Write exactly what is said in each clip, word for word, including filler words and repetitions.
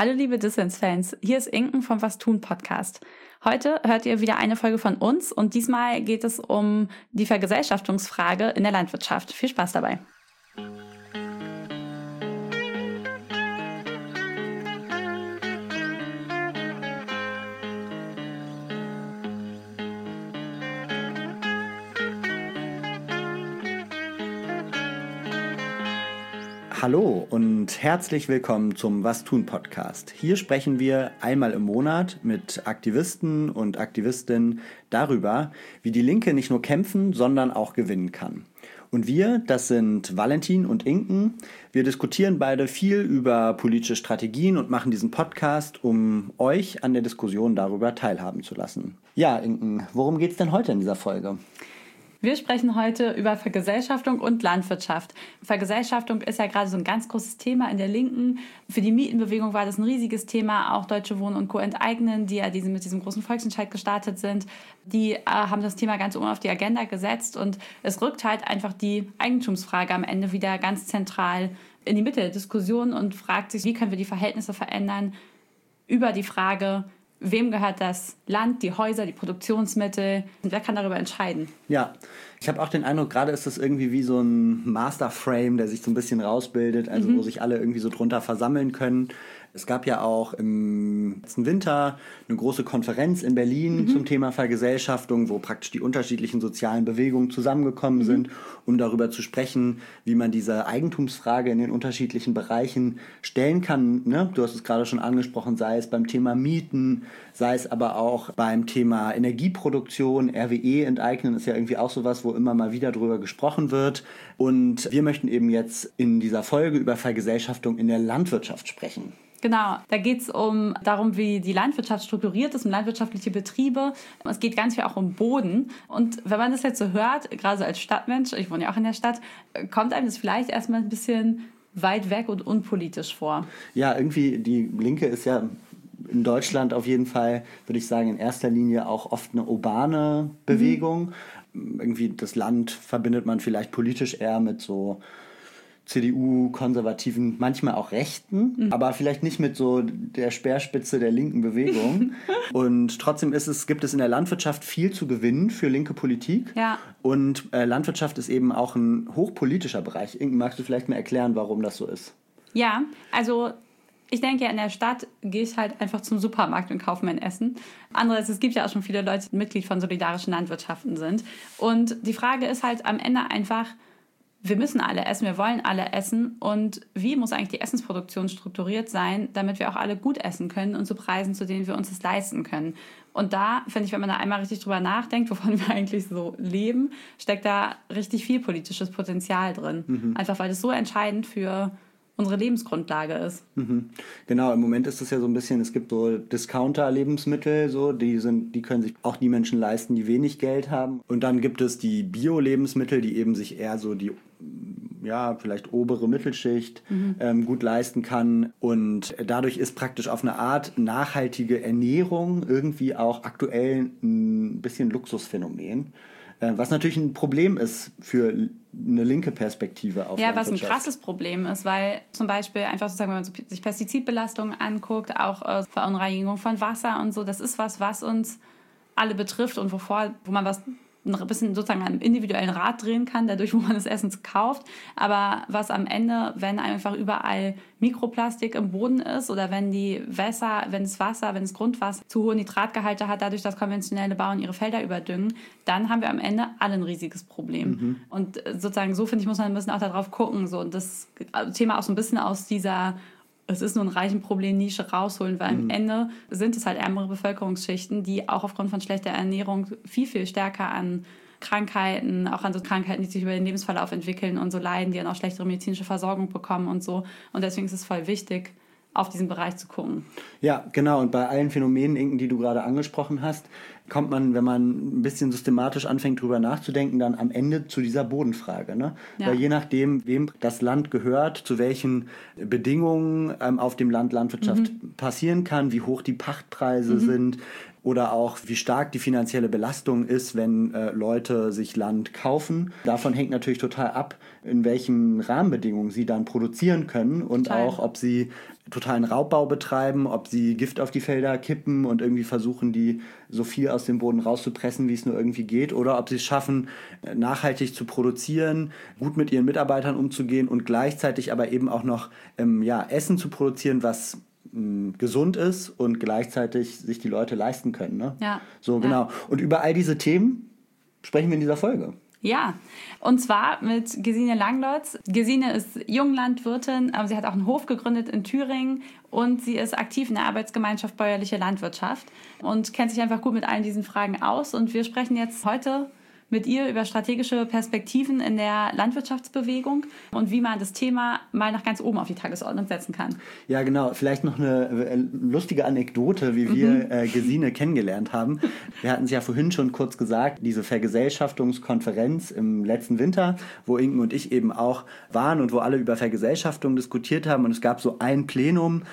Hallo liebe Dissens-Fans, hier ist Inken vom Was tun Podcast. Heute hört ihr wieder eine Folge von uns und diesmal geht es um die Vergesellschaftungsfrage in der Landwirtschaft. Viel Spaß dabei. Hallo und herzlich willkommen zum Was tun Podcast. Hier sprechen wir einmal im Monat mit Aktivisten und Aktivistinnen darüber, wie die Linke nicht nur kämpfen, sondern auch gewinnen kann. Und wir, das sind Valentin und Inken. Wir diskutieren beide viel über politische Strategien und machen diesen Podcast, um euch an der Diskussion darüber teilhaben zu lassen. Ja, Inken, worum geht's denn heute in dieser Folge? Wir sprechen heute über Vergesellschaftung und Landwirtschaft. Vergesellschaftung ist ja gerade so ein ganz großes Thema in der Linken. Für die Mietenbewegung war das ein riesiges Thema. Auch Deutsche Wohnen und Co. enteignen, die ja diesen, mit diesem großen Volksentscheid gestartet sind, die äh, haben das Thema ganz oben auf die Agenda gesetzt. Und es rückt halt einfach die Eigentumsfrage am Ende wieder ganz zentral in die Mitte der Diskussion und fragt sich, wie können wir die Verhältnisse verändern über die Frage, wem gehört das Land, die Häuser, die Produktionsmittel und wer kann darüber entscheiden? Ja, ich habe auch den Eindruck, gerade ist das irgendwie wie so ein Masterframe, der sich so ein bisschen rausbildet, also mhm. wo sich alle irgendwie so drunter versammeln können. Es gab ja auch im letzten Winter eine große Konferenz in Berlin mhm. zum Thema Vergesellschaftung, wo praktisch die unterschiedlichen sozialen Bewegungen zusammengekommen mhm. sind, um darüber zu sprechen, wie man diese Eigentumsfrage in den unterschiedlichen Bereichen stellen kann. Ne? Du hast es gerade schon angesprochen, sei es beim Thema Mieten, sei es aber auch beim Thema Energieproduktion. R W E enteignen ist ja irgendwie auch sowas, wo immer mal wieder drüber gesprochen wird. Und wir möchten eben jetzt in dieser Folge über Vergesellschaftung in der Landwirtschaft sprechen. Genau, da geht es um darum, wie die Landwirtschaft strukturiert ist, um landwirtschaftliche Betriebe. Es geht ganz viel auch um Boden. Und wenn man das jetzt so hört, gerade so als Stadtmensch, ich wohne ja auch in der Stadt, kommt einem das vielleicht erstmal ein bisschen weit weg und unpolitisch vor. Ja, irgendwie die Linke ist ja in Deutschland auf jeden Fall, würde ich sagen, in erster Linie auch oft eine urbane Bewegung. Mhm. Irgendwie das Land verbindet man vielleicht politisch eher mit so C D U, Konservativen, manchmal auch Rechten, mhm. aber vielleicht nicht mit so der Speerspitze der linken Bewegung. Und trotzdem ist es, gibt es in der Landwirtschaft viel zu gewinnen für linke Politik. Ja. Und äh, Landwirtschaft ist eben auch ein hochpolitischer Bereich. Inken, magst du vielleicht mal erklären, warum das so ist? Ja, also ich denke, in der Stadt gehe ich halt einfach zum Supermarkt und kaufe mein Essen. Andererseits, es gibt ja auch schon viele Leute, die Mitglied von solidarischen Landwirtschaften sind. Und die Frage ist halt am Ende einfach, wir müssen alle essen, wir wollen alle essen. Und wie muss eigentlich die Essensproduktion strukturiert sein, damit wir auch alle gut essen können und zu Preisen, zu denen wir uns das leisten können? Und da, finde ich, wenn man da einmal richtig drüber nachdenkt, wovon wir eigentlich so leben, steckt da richtig viel politisches Potenzial drin. Mhm. Einfach weil es so entscheidend für unsere Lebensgrundlage ist. Mhm. Genau, im Moment ist es ja so ein bisschen, es gibt so Discounter-Lebensmittel, so, die sind, die können sich auch die Menschen leisten, die wenig Geld haben. Und dann gibt es die Bio-Lebensmittel, die eben sich eher so die, ja, vielleicht obere Mittelschicht mhm. ähm, gut leisten kann. Und dadurch ist praktisch auf eine Art nachhaltige Ernährung irgendwie auch aktuell ein bisschen Luxusphänomen. Was natürlich ein Problem ist für eine linke Perspektive auf Ja, was ein krasses Problem ist, weil zum Beispiel einfach sozusagen, wenn man sich Pestizidbelastungen anguckt, auch äh, Verunreinigung von Wasser und so, das ist was, was uns alle betrifft und wovor, wo man was ein bisschen sozusagen an einem individuellen Rad drehen kann, dadurch, wo man das Essen kauft. Aber was am Ende, wenn einfach überall Mikroplastik im Boden ist oder wenn die Wässer, wenn das Wasser, wenn das Grundwasser zu hohe Nitratgehalte hat, dadurch, dass konventionelle Bauern ihre Felder überdüngen, dann haben wir am Ende alle ein riesiges Problem. Mhm. Und sozusagen so, finde ich, muss man ein bisschen auch darauf gucken. So. Und das Thema auch so ein bisschen aus dieser es ist nur ein Reichenproblem-Nische rausholen, weil mhm. am Ende sind es halt ärmere Bevölkerungsschichten, die auch aufgrund von schlechter Ernährung viel, viel stärker an Krankheiten, auch an so Krankheiten, die sich über den Lebensverlauf entwickeln und so leiden, die dann auch schlechtere medizinische Versorgung bekommen und so. Und deswegen ist es voll wichtig, auf diesen Bereich zu gucken. Ja, genau. Und bei allen Phänomenen, Inken, die du gerade angesprochen hast, kommt man, wenn man ein bisschen systematisch anfängt, drüber nachzudenken, dann am Ende zu dieser Bodenfrage. Ne? Ja. Weil je nachdem, wem das Land gehört, zu welchen Bedingungen ähm, auf dem Land Landwirtschaft mhm. passieren kann, wie hoch die Pachtpreise mhm. sind, oder auch, wie stark die finanzielle Belastung ist, wenn äh, Leute sich Land kaufen. Davon hängt natürlich total ab, in welchen Rahmenbedingungen sie dann produzieren können und total. Auch, ob sie totalen Raubbau betreiben, ob sie Gift auf die Felder kippen und irgendwie versuchen, die so viel aus dem Boden rauszupressen, wie es nur irgendwie geht, oder ob sie es schaffen, nachhaltig zu produzieren, gut mit ihren Mitarbeitern umzugehen und gleichzeitig aber eben auch noch ähm, ja, Essen zu produzieren, was gesund ist und gleichzeitig sich die Leute leisten können. Ne? Ja. So, genau. Ja. Und über all diese Themen sprechen wir in dieser Folge. Ja, und zwar mit Gesine Langlotz. Gesine ist Junglandwirtin, aber sie hat auch einen Hof gegründet in Thüringen und sie ist aktiv in der Arbeitsgemeinschaft Bäuerliche Landwirtschaft und kennt sich einfach gut mit allen diesen Fragen aus. Und wir sprechen jetzt heute mit ihr über strategische Perspektiven in der Landwirtschaftsbewegung und wie man das Thema mal nach ganz oben auf die Tagesordnung setzen kann. Ja, genau. Vielleicht noch eine lustige Anekdote, wie wir mhm. äh, Gesine kennengelernt haben. Wir hatten es ja vorhin schon kurz gesagt, diese Vergesellschaftungskonferenz im letzten Winter, wo Inken und ich eben auch waren und wo alle über Vergesellschaftung diskutiert haben. Und es gab so ein Plenum,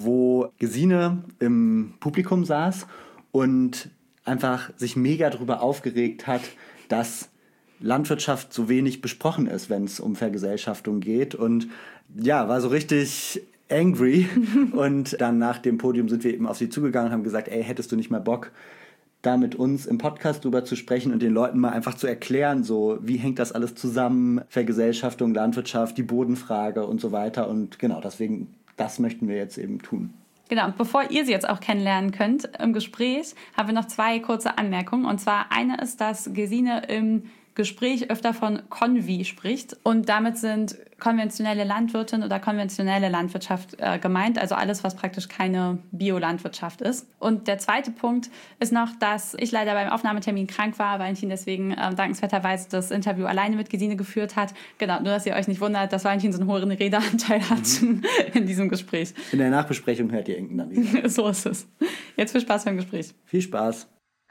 wo Gesine im Publikum saß und einfach sich mega darüber aufgeregt hat, dass Landwirtschaft so wenig besprochen ist, wenn es um Vergesellschaftung geht. Und ja, war so richtig angry. Und dann nach dem Podium sind wir eben auf sie zugegangen und haben gesagt, ey, hättest du nicht mal Bock, da mit uns im Podcast drüber zu sprechen und den Leuten mal einfach zu erklären, so wie hängt das alles zusammen, Vergesellschaftung, Landwirtschaft, die Bodenfrage und so weiter. Und genau, deswegen, das möchten wir jetzt eben tun. Genau, und bevor ihr sie jetzt auch kennenlernen könnt im Gespräch, haben wir noch zwei kurze Anmerkungen. Und zwar eine ist, dass Gesine im Gespräch öfter von Konvi spricht. Und damit sind konventionelle Landwirtin oder konventionelle Landwirtschaft äh, gemeint. Also alles, was praktisch keine Biolandwirtschaft ist. Und der zweite Punkt ist noch, dass ich leider beim Aufnahmetermin krank war, Valentin deswegen äh, dankenswerterweise das Interview alleine mit Gesine geführt hat. Genau, nur dass ihr euch nicht wundert, dass Valentin so einen hohen Redeanteil hat mhm. in diesem Gespräch. In der Nachbesprechung hört ihr Inken dann wieder. So ist es. Jetzt viel Spaß beim Gespräch. Viel Spaß.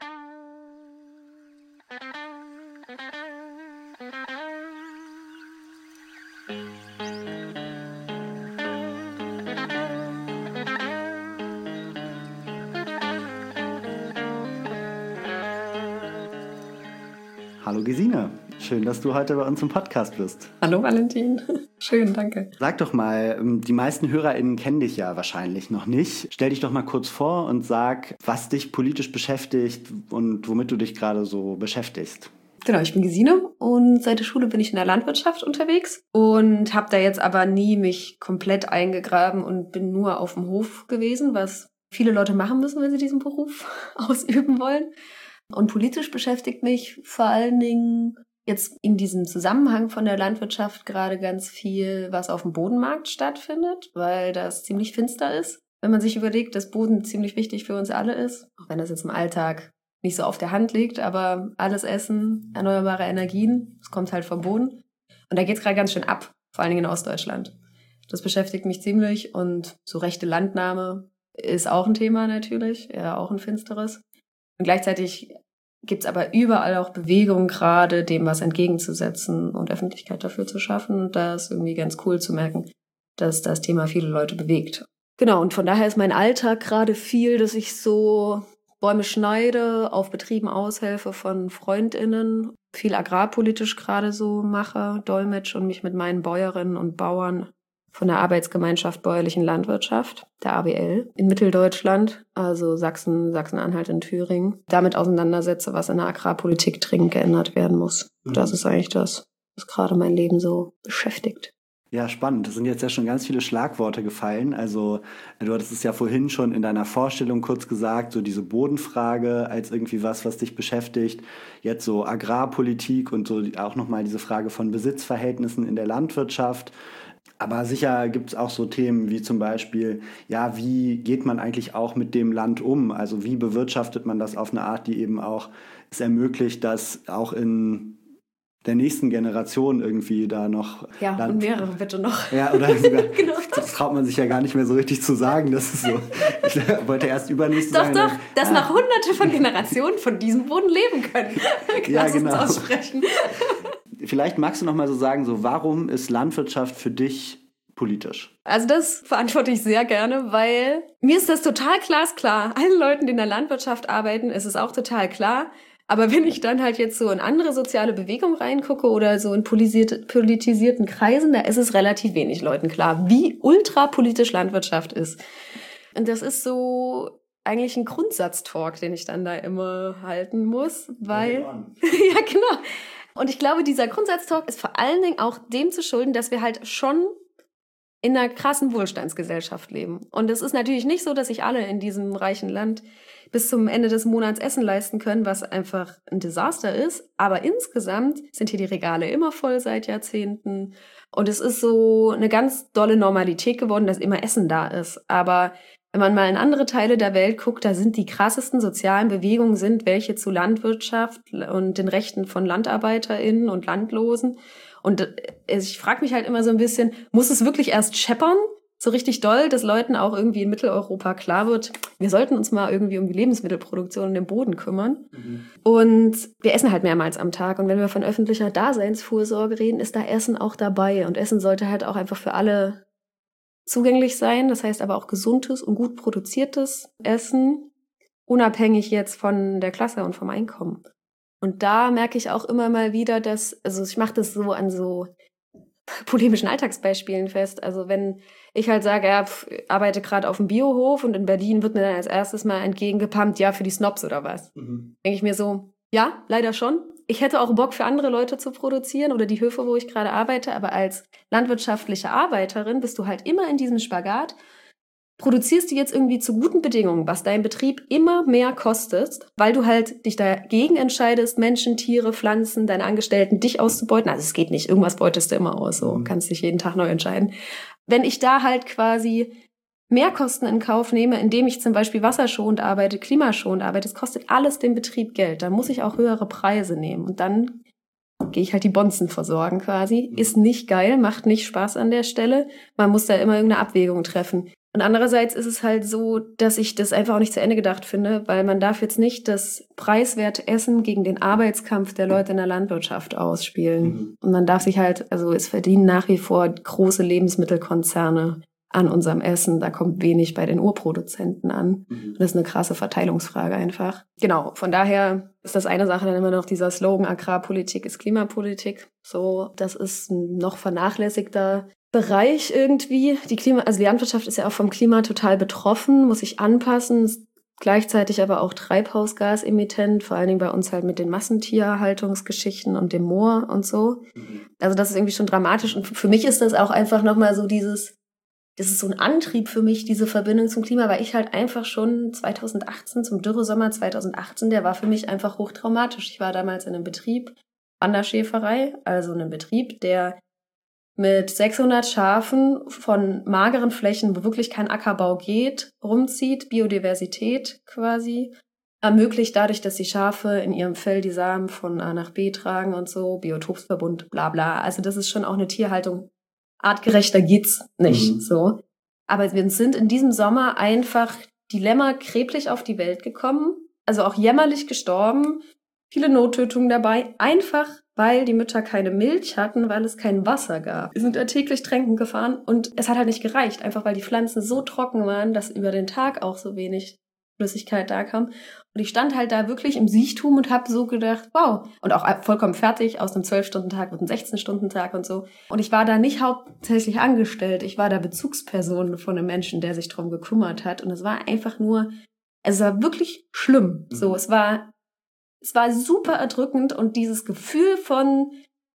Hallo Gesine, schön, dass du heute bei uns im Podcast bist. Hallo Valentin, schön, danke. Sag doch mal, die meisten HörerInnen kennen dich ja wahrscheinlich noch nicht. Stell dich doch mal kurz vor und sag, was dich politisch beschäftigt und womit du dich gerade so beschäftigst. Genau, ich bin Gesine und seit der Schule bin ich in der Landwirtschaft unterwegs und habe da jetzt aber nie mich komplett eingegraben und bin nur auf dem Hof gewesen, was viele Leute machen müssen, wenn sie diesen Beruf ausüben wollen. Und politisch beschäftigt mich vor allen Dingen jetzt in diesem Zusammenhang von der Landwirtschaft gerade ganz viel, was auf dem Bodenmarkt stattfindet, weil das ziemlich finster ist. Wenn man sich überlegt, dass Boden ziemlich wichtig für uns alle ist, auch wenn das jetzt im Alltag nicht so auf der Hand liegt, aber alles Essen, erneuerbare Energien, das kommt halt vom Boden. Und da geht's gerade ganz schön ab, vor allen Dingen in Ostdeutschland. Das beschäftigt mich ziemlich und so rechte Landnahme ist auch ein Thema natürlich, ja auch ein finsteres. Und gleichzeitig gibt's aber überall auch Bewegung, gerade dem was entgegenzusetzen und Öffentlichkeit dafür zu schaffen. Und da ist irgendwie ganz cool zu merken, dass das Thema viele Leute bewegt. Genau, und von daher ist mein Alltag gerade viel, dass ich so Bäume schneide, auf Betrieben aushelfe von FreundInnen, viel agrarpolitisch gerade so mache, dolmetsch und mich mit meinen Bäuerinnen und Bauern von der Arbeitsgemeinschaft Bäuerlichen Landwirtschaft, der A B L, in Mitteldeutschland, also Sachsen, Sachsen-Anhalt und Thüringen, damit auseinandersetze, was in der Agrarpolitik dringend geändert werden muss. Mhm. Das ist eigentlich das, was gerade mein Leben so beschäftigt. Ja, spannend. Es sind jetzt ja schon ganz viele Schlagworte gefallen. Also du hattest es ja vorhin schon in deiner Vorstellung kurz gesagt, so diese Bodenfrage als irgendwie was, was dich beschäftigt. Jetzt so Agrarpolitik und so auch nochmal diese Frage von Besitzverhältnissen in der Landwirtschaft. Aber sicher gibt es auch so Themen wie zum Beispiel, ja, wie geht man eigentlich auch mit dem Land um? Also wie bewirtschaftet man das auf eine Art, die eben auch es ermöglicht, dass auch in der nächsten Generation irgendwie da noch... Ja, Land- und mehrere bitte noch. Ja, oder sogar, genau. Das traut man sich ja gar nicht mehr so richtig zu sagen. Das ist so, ich wollte erst übernächste doch, sagen. Doch, doch, dass ah. noch hunderte von Generationen von diesem Boden leben können. Ja, genau. Uns aussprechen. Vielleicht magst du noch mal so sagen, so, warum ist Landwirtschaft für dich politisch? Also das beantworte ich sehr gerne, weil mir ist das total glasklar. Allen Leuten, die in der Landwirtschaft arbeiten, ist es auch total klar. Aber wenn ich dann halt jetzt so in andere soziale Bewegungen reingucke oder so in politisierten Kreisen, da ist es relativ wenig Leuten klar, wie ultrapolitisch Landwirtschaft ist. Und das ist so eigentlich ein Grundsatztalk, den ich dann da immer halten muss, weil... Ja, genau. Und ich glaube, dieser Grundsatztalk ist vor allen Dingen auch dem zu schulden, dass wir halt schon in einer krassen Wohlstandsgesellschaft leben. Und es ist natürlich nicht so, dass sich alle in diesem reichen Land bis zum Ende des Monats Essen leisten können, was einfach ein Desaster ist. Aber insgesamt sind hier die Regale immer voll seit Jahrzehnten. Und es ist so eine ganz dolle Normalität geworden, dass immer Essen da ist. Aber wenn man mal in andere Teile der Welt guckt, da sind die krassesten sozialen Bewegungen, sind welche zu Landwirtschaft und den Rechten von LandarbeiterInnen und Landlosen. Und ich frage mich halt immer so ein bisschen, muss es wirklich erst scheppern, so richtig doll, dass Leuten auch irgendwie in Mitteleuropa klar wird, wir sollten uns mal irgendwie um die Lebensmittelproduktion und den Boden kümmern. Mhm. Und wir essen halt mehrmals am Tag. Und wenn wir von öffentlicher Daseinsvorsorge reden, ist da Essen auch dabei. Und Essen sollte halt auch einfach für alle zugänglich sein. Das heißt aber auch gesundes und gut produziertes Essen, unabhängig jetzt von der Klasse und vom Einkommen. Und da merke ich auch immer mal wieder, dass, also ich mache das so an so polemischen Alltagsbeispielen fest. Also wenn ich halt sage, ja, pf, arbeite gerade auf dem Biohof und in Berlin wird mir dann als erstes mal entgegengepumpt, ja, für die Snobs oder was. Mhm. Denke ich mir so, ja, leider schon. Ich hätte auch Bock für andere Leute zu produzieren oder die Höfe, wo ich gerade arbeite, aber als landwirtschaftliche Arbeiterin bist du halt immer in diesem Spagat. Produzierst du jetzt irgendwie zu guten Bedingungen, was dein Betrieb immer mehr kostet, weil du halt dich dagegen entscheidest, Menschen, Tiere, Pflanzen, deine Angestellten, dich auszubeuten. Also es geht nicht, irgendwas beutest du immer aus, so kannst dich jeden Tag neu entscheiden. Wenn ich da halt quasi Mehrkosten in Kauf nehme, indem ich zum Beispiel wasserschonend arbeite, klimaschonend arbeite, das kostet alles dem Betrieb Geld. Da muss ich auch höhere Preise nehmen und dann gehe ich halt die Bonzen versorgen quasi. Ist nicht geil, macht nicht Spaß an der Stelle. Man muss da immer irgendeine Abwägung treffen. Und andererseits ist es halt so, dass ich das einfach auch nicht zu Ende gedacht finde, weil man darf jetzt nicht das preiswerte Essen gegen den Arbeitskampf der Leute in der Landwirtschaft ausspielen. Mhm. Und man darf sich halt, also es verdienen nach wie vor große Lebensmittelkonzerne an unserem Essen. Da kommt wenig bei den Urproduzenten an. Mhm. Das ist eine krasse Verteilungsfrage einfach. Genau, von daher ist das eine Sache dann immer noch dieser Slogan, Agrarpolitik ist Klimapolitik. So, das ist ein noch vernachlässigter Bereich irgendwie. Die Klima, also die Landwirtschaft ist ja auch vom Klima total betroffen, muss sich anpassen, ist gleichzeitig aber auch Treibhausgasemittent, vor allen Dingen bei uns halt mit den Massentierhaltungsgeschichten und dem Moor und so. Mhm. Also das ist irgendwie schon dramatisch und für mich ist das auch einfach nochmal so dieses, das ist so ein Antrieb für mich, diese Verbindung zum Klima, weil ich halt einfach schon zweitausendachtzehn, zum Dürresommer zweitausendachtzehn, der war für mich einfach hochtraumatisch. Ich war damals in einem Betrieb, Wanderschäferei, also einem Betrieb, der mit sechshundert Schafen von mageren Flächen, wo wirklich kein Ackerbau geht, rumzieht, Biodiversität quasi, ermöglicht dadurch, dass die Schafe in ihrem Fell die Samen von A nach B tragen und so, Biotopsverbund, bla bla. Also das ist schon auch eine Tierhaltung. Artgerechter geht's nicht, mhm. so. Aber wir sind in diesem Sommer einfach die Lämmer kreblich auf die Welt gekommen, also auch jämmerlich gestorben, viele Nottötungen dabei, einfach weil die Mütter keine Milch hatten, weil es kein Wasser gab. Wir sind da täglich tränken gefahren und es hat halt nicht gereicht, einfach weil die Pflanzen so trocken waren, dass über den Tag auch so wenig Flüssigkeit da kam. Und ich stand halt da wirklich im Siechtum und habe so gedacht, wow. Und auch vollkommen fertig, aus einem zwölf-Stunden-Tag wird ein sechzehn-Stunden-Tag und so. Und ich war da nicht hauptsächlich angestellt, ich war da Bezugsperson von einem Menschen, der sich drum gekümmert hat. Und es war einfach nur, es war wirklich schlimm. Mhm. So, es war Es war super erdrückend und dieses Gefühl von,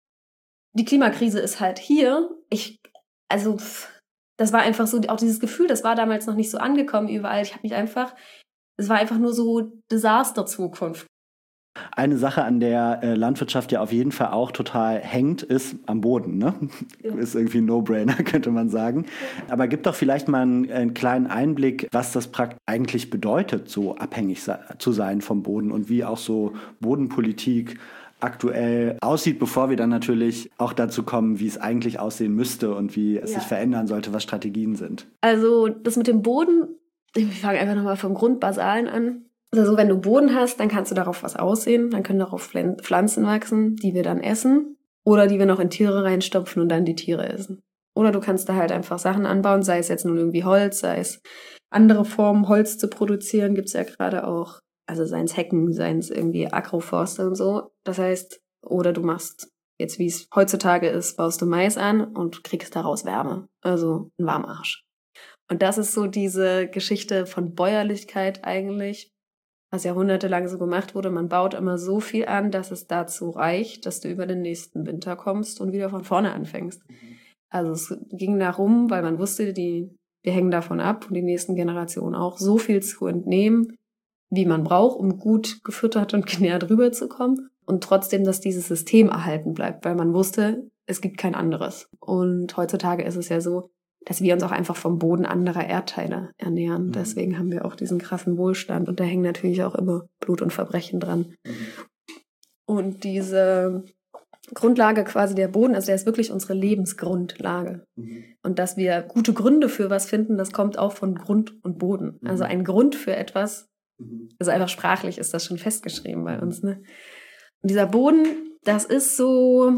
die Klimakrise ist halt hier. Ich, also, das war einfach so, auch dieses Gefühl, das war damals noch nicht so angekommen überall. Ich habe mich einfach, es war einfach nur so Desaster-Zukunft. Eine Sache, an der äh, Landwirtschaft ja auf jeden Fall auch total hängt, ist am Boden. Ne? Ja. Ist irgendwie ein No-Brainer, könnte man sagen. Ja. Aber gib doch vielleicht mal einen, einen kleinen Einblick, was das praktisch eigentlich bedeutet, so abhängig se- zu sein vom Boden und wie auch so Bodenpolitik aktuell aussieht, bevor wir dann natürlich auch dazu kommen, wie es eigentlich aussehen müsste und wie es ja. sich verändern sollte, was Strategien sind. Also das mit dem Boden, ich fange einfach nochmal vom Grundbasalen an. Also wenn du Boden hast, dann kannst du darauf was aussehen, dann können darauf Pflanzen wachsen, die wir dann essen oder die wir noch in Tiere reinstopfen und dann die Tiere essen. Oder du kannst da halt einfach Sachen anbauen, sei es jetzt nun irgendwie Holz, sei es andere Formen, Holz zu produzieren, gibt's ja gerade auch. Also seien es Hecken, seien es irgendwie Agroforste und so. Das heißt, oder du machst jetzt, wie es heutzutage ist, baust du Mais an und kriegst daraus Wärme. Also ein Warmarsch. Und das ist so diese Geschichte von Bäuerlichkeit eigentlich, was jahrhundertelang so gemacht wurde. Man baut immer so viel an, dass es dazu reicht, dass du über den nächsten Winter kommst und wieder von vorne anfängst. Also es ging darum, weil man wusste, die, wir hängen davon ab und die nächsten Generationen auch, so viel zu entnehmen, wie man braucht, um gut gefüttert und genährt rüberzukommen. Und trotzdem, dass dieses System erhalten bleibt, weil man wusste, es gibt kein anderes. Und heutzutage ist es ja so, dass wir uns auch einfach vom Boden anderer Erdteile ernähren. Mhm. Deswegen haben wir auch diesen krassen Wohlstand. Und da hängen natürlich auch immer Blut und Verbrechen dran. Mhm. Und diese Grundlage quasi der Boden, also der ist wirklich unsere Lebensgrundlage. Mhm. Und dass wir gute Gründe für was finden, das kommt auch von Grund und Boden. Mhm. Also ein Grund für etwas, mhm. also einfach sprachlich ist das schon festgeschrieben bei uns. Ne? Und dieser Boden, das ist so,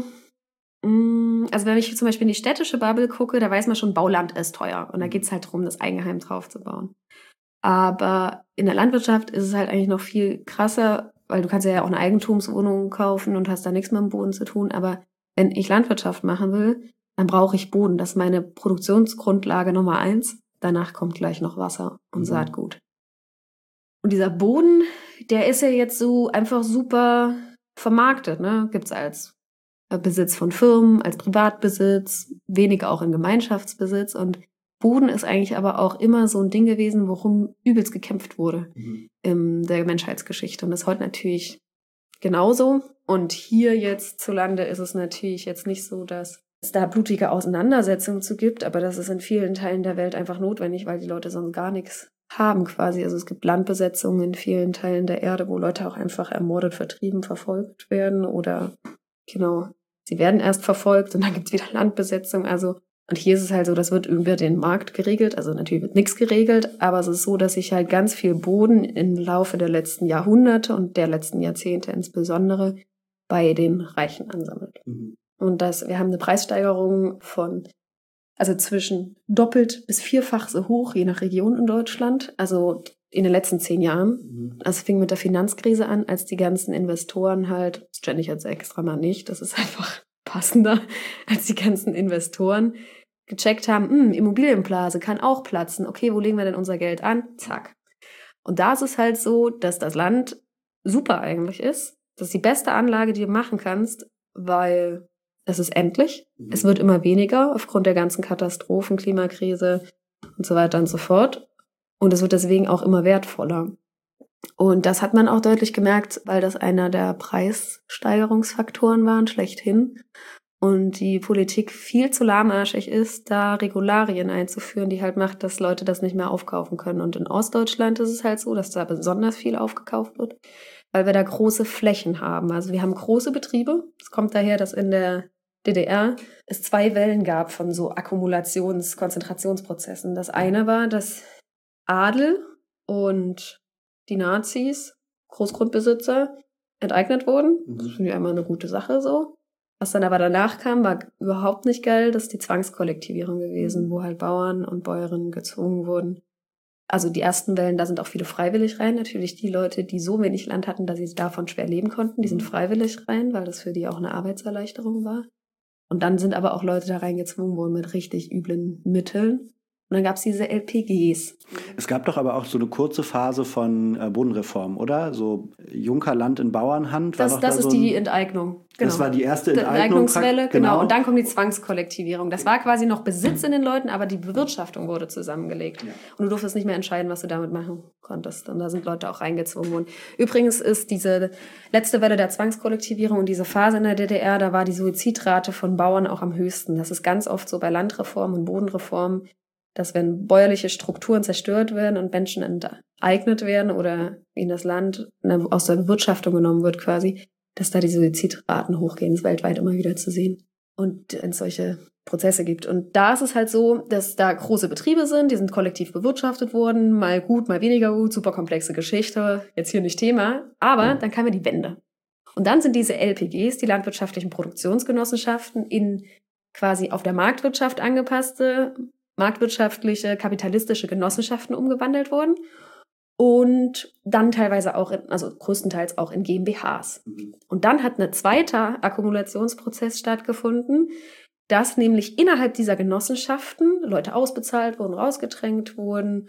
mh, also wenn ich zum Beispiel in die städtische Bubble gucke, da weiß man schon, Bauland ist teuer. Und da geht es halt darum, das Eigenheim drauf zu bauen. Aber in der Landwirtschaft ist es halt eigentlich noch viel krasser, weil du kannst ja auch eine Eigentumswohnung kaufen und hast da nichts mit dem Boden zu tun. Aber wenn ich Landwirtschaft machen will, dann brauche ich Boden. Das ist meine Produktionsgrundlage Nummer eins. Danach kommt gleich noch Wasser und mhm. Saatgut. Und dieser Boden, der ist ja jetzt so einfach super vermarktet, ne? Gibt's als Besitz von Firmen, als Privatbesitz, weniger auch in Gemeinschaftsbesitz. Und Boden ist eigentlich aber auch immer so ein Ding gewesen, worum übelst gekämpft wurde mhm. in der Menschheitsgeschichte. Und das ist heute natürlich genauso. Und hier jetzt zu Lande ist es natürlich jetzt nicht so, dass es da blutige Auseinandersetzungen zu gibt, aber das ist in vielen Teilen der Welt einfach notwendig, weil die Leute sonst gar nichts haben quasi. Also es gibt Landbesetzungen in vielen Teilen der Erde, wo Leute auch einfach ermordet, vertrieben, verfolgt werden oder genau, sie werden erst verfolgt und dann gibt es wieder Landbesetzung. Also und hier ist es halt so, das wird über den Markt geregelt, also natürlich wird nichts geregelt, aber es ist so, dass sich halt ganz viel Boden im Laufe der letzten Jahrhunderte und der letzten Jahrzehnte insbesondere bei den Reichen ansammelt. Mhm. Und das, wir haben eine Preissteigerung von, also zwischen doppelt bis vierfach so hoch, je nach Region in Deutschland, also in den letzten zehn Jahren. Mhm. Also es fing mit der Finanzkrise an, als die ganzen Investoren halt, das stelle ich jetzt extra mal nicht, das ist einfach passender, als die ganzen Investoren gecheckt haben, hm, Immobilienblase kann auch platzen. Okay, wo legen wir denn unser Geld an? Zack. Und da ist es halt so, dass das Land super eigentlich ist. Das ist die beste Anlage, die du machen kannst, weil es ist endlich. Mhm. Es wird immer weniger aufgrund der ganzen Katastrophen, Klimakrise und so weiter und so fort. Und es wird deswegen auch immer wertvoller. Und das hat man auch deutlich gemerkt, weil das einer der Preissteigerungsfaktoren waren, schlechthin. Und die Politik viel zu lahmarschig ist, da Regularien einzuführen, die halt macht, dass Leute das nicht mehr aufkaufen können. Und in Ostdeutschland ist es halt so, dass da besonders viel aufgekauft wird, weil wir da große Flächen haben. Also wir haben große Betriebe. Es kommt daher, dass in der D D R es zwei Wellen gab von so Akkumulations-, Konzentrationsprozessen. Das eine war, dass Adel und die Nazis, Großgrundbesitzer, enteignet wurden. Das finde ich einmal eine gute Sache so. Was dann aber danach kam, war überhaupt nicht geil. Das ist die Zwangskollektivierung gewesen, wo halt Bauern und Bäuerinnen gezwungen wurden. Also die ersten Wellen, da sind auch viele freiwillig rein. Natürlich die Leute, die so wenig Land hatten, dass sie davon schwer leben konnten, die sind freiwillig rein, weil das für die auch eine Arbeitserleichterung war. Und dann sind aber auch Leute da reingezwungen worden mit richtig üblen Mitteln. Und dann gab es diese L P Gs. Es gab doch aber auch so eine kurze Phase von äh, Bodenreform, oder? So Junkerland in Bauernhand. Das, war das da ist so die Enteignung. Genau. Das war die erste Enteignung. Enteignungswelle, genau. genau. Und dann kommt die Zwangskollektivierung. Das war quasi noch Besitz in den Leuten, aber die Bewirtschaftung wurde zusammengelegt. Ja. Und du durftest nicht mehr entscheiden, was du damit machen konntest. Und da sind Leute auch reingezwungen worden. Übrigens ist diese letzte Welle der Zwangskollektivierung und diese Phase in der D D R, da war die Suizidrate von Bauern auch am höchsten. Das ist ganz oft so bei Landreformen und Bodenreformen, dass wenn bäuerliche Strukturen zerstört werden und Menschen enteignet werden oder ihnen das Land aus der Bewirtschaftung genommen wird quasi, dass da die Suizidraten hochgehen, ist weltweit immer wieder zu sehen. Und es solche Prozesse gibt. Und da ist es halt so, dass da große Betriebe sind, die sind kollektiv bewirtschaftet worden, mal gut, mal weniger gut, super komplexe Geschichte, jetzt hier nicht Thema. Aber dann kam ja die Wende. Und dann sind diese L P Gs, die landwirtschaftlichen Produktionsgenossenschaften, in quasi auf der Marktwirtschaft angepasste, marktwirtschaftliche, kapitalistische Genossenschaften umgewandelt worden. Und dann teilweise auch, in, also größtenteils auch in G m b Hs. Und dann hat ein zweiter Akkumulationsprozess stattgefunden, dass nämlich innerhalb dieser Genossenschaften Leute ausbezahlt wurden, rausgedrängt wurden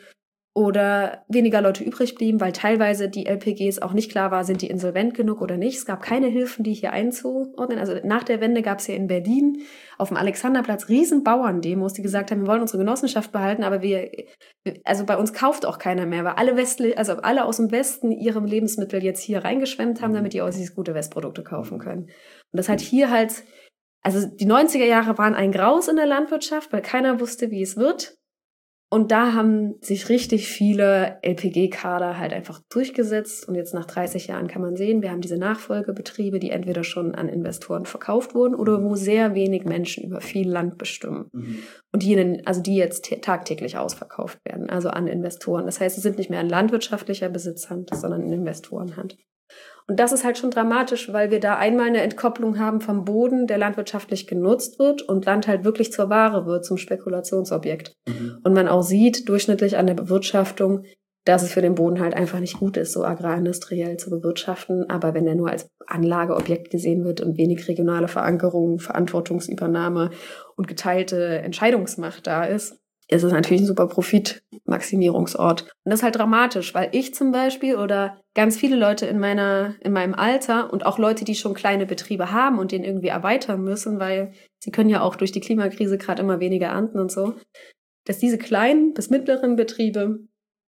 oder weniger Leute übrig blieben, weil teilweise die L P Gs auch nicht klar war, sind die insolvent genug oder nicht. Es gab keine Hilfen, die hier einzuordnen. Also nach der Wende gab es hier in Berlin auf dem Alexanderplatz riesen Bauerndemos, die gesagt haben, wir wollen unsere Genossenschaft behalten, aber wir, also bei uns kauft auch keiner mehr, weil alle westlich, also alle aus dem Westen ihre Lebensmittel jetzt hier reingeschwemmt haben, damit die Aussies gute Westprodukte kaufen können. Und das hat hier halt, also die neunziger Jahre waren ein Graus in der Landwirtschaft, weil keiner wusste, wie es wird. Und da haben sich richtig viele L P G-Kader halt einfach durchgesetzt. Und jetzt nach dreißig Jahren kann man sehen, wir haben diese Nachfolgebetriebe, die entweder schon an Investoren verkauft wurden oder wo sehr wenig Menschen über viel Land bestimmen. Mhm. Und die, in, also die jetzt tagtäglich ausverkauft werden, also an Investoren. Das heißt, sie sind nicht mehr in landwirtschaftlicher Besitzhand, sondern in Investorenhand. Und das ist halt schon dramatisch, weil wir da einmal eine Entkopplung haben vom Boden, der landwirtschaftlich genutzt wird und Land halt wirklich zur Ware wird, zum Spekulationsobjekt. Mhm. Und man auch sieht, durchschnittlich an der Bewirtschaftung, dass es für den Boden halt einfach nicht gut ist, so agrarindustriell zu bewirtschaften. Aber wenn er nur als Anlageobjekt gesehen wird und wenig regionale Verankerung, Verantwortungsübernahme und geteilte Entscheidungsmacht da ist, ist es natürlich ein super Profitmaximierungsort. Und das ist halt dramatisch, weil ich zum Beispiel oder ganz viele Leute in meiner, in meinem Alter und auch Leute, die schon kleine Betriebe haben und den irgendwie erweitern müssen, weil sie können ja auch durch die Klimakrise gerade immer weniger ernten und so, dass diese kleinen bis mittleren Betriebe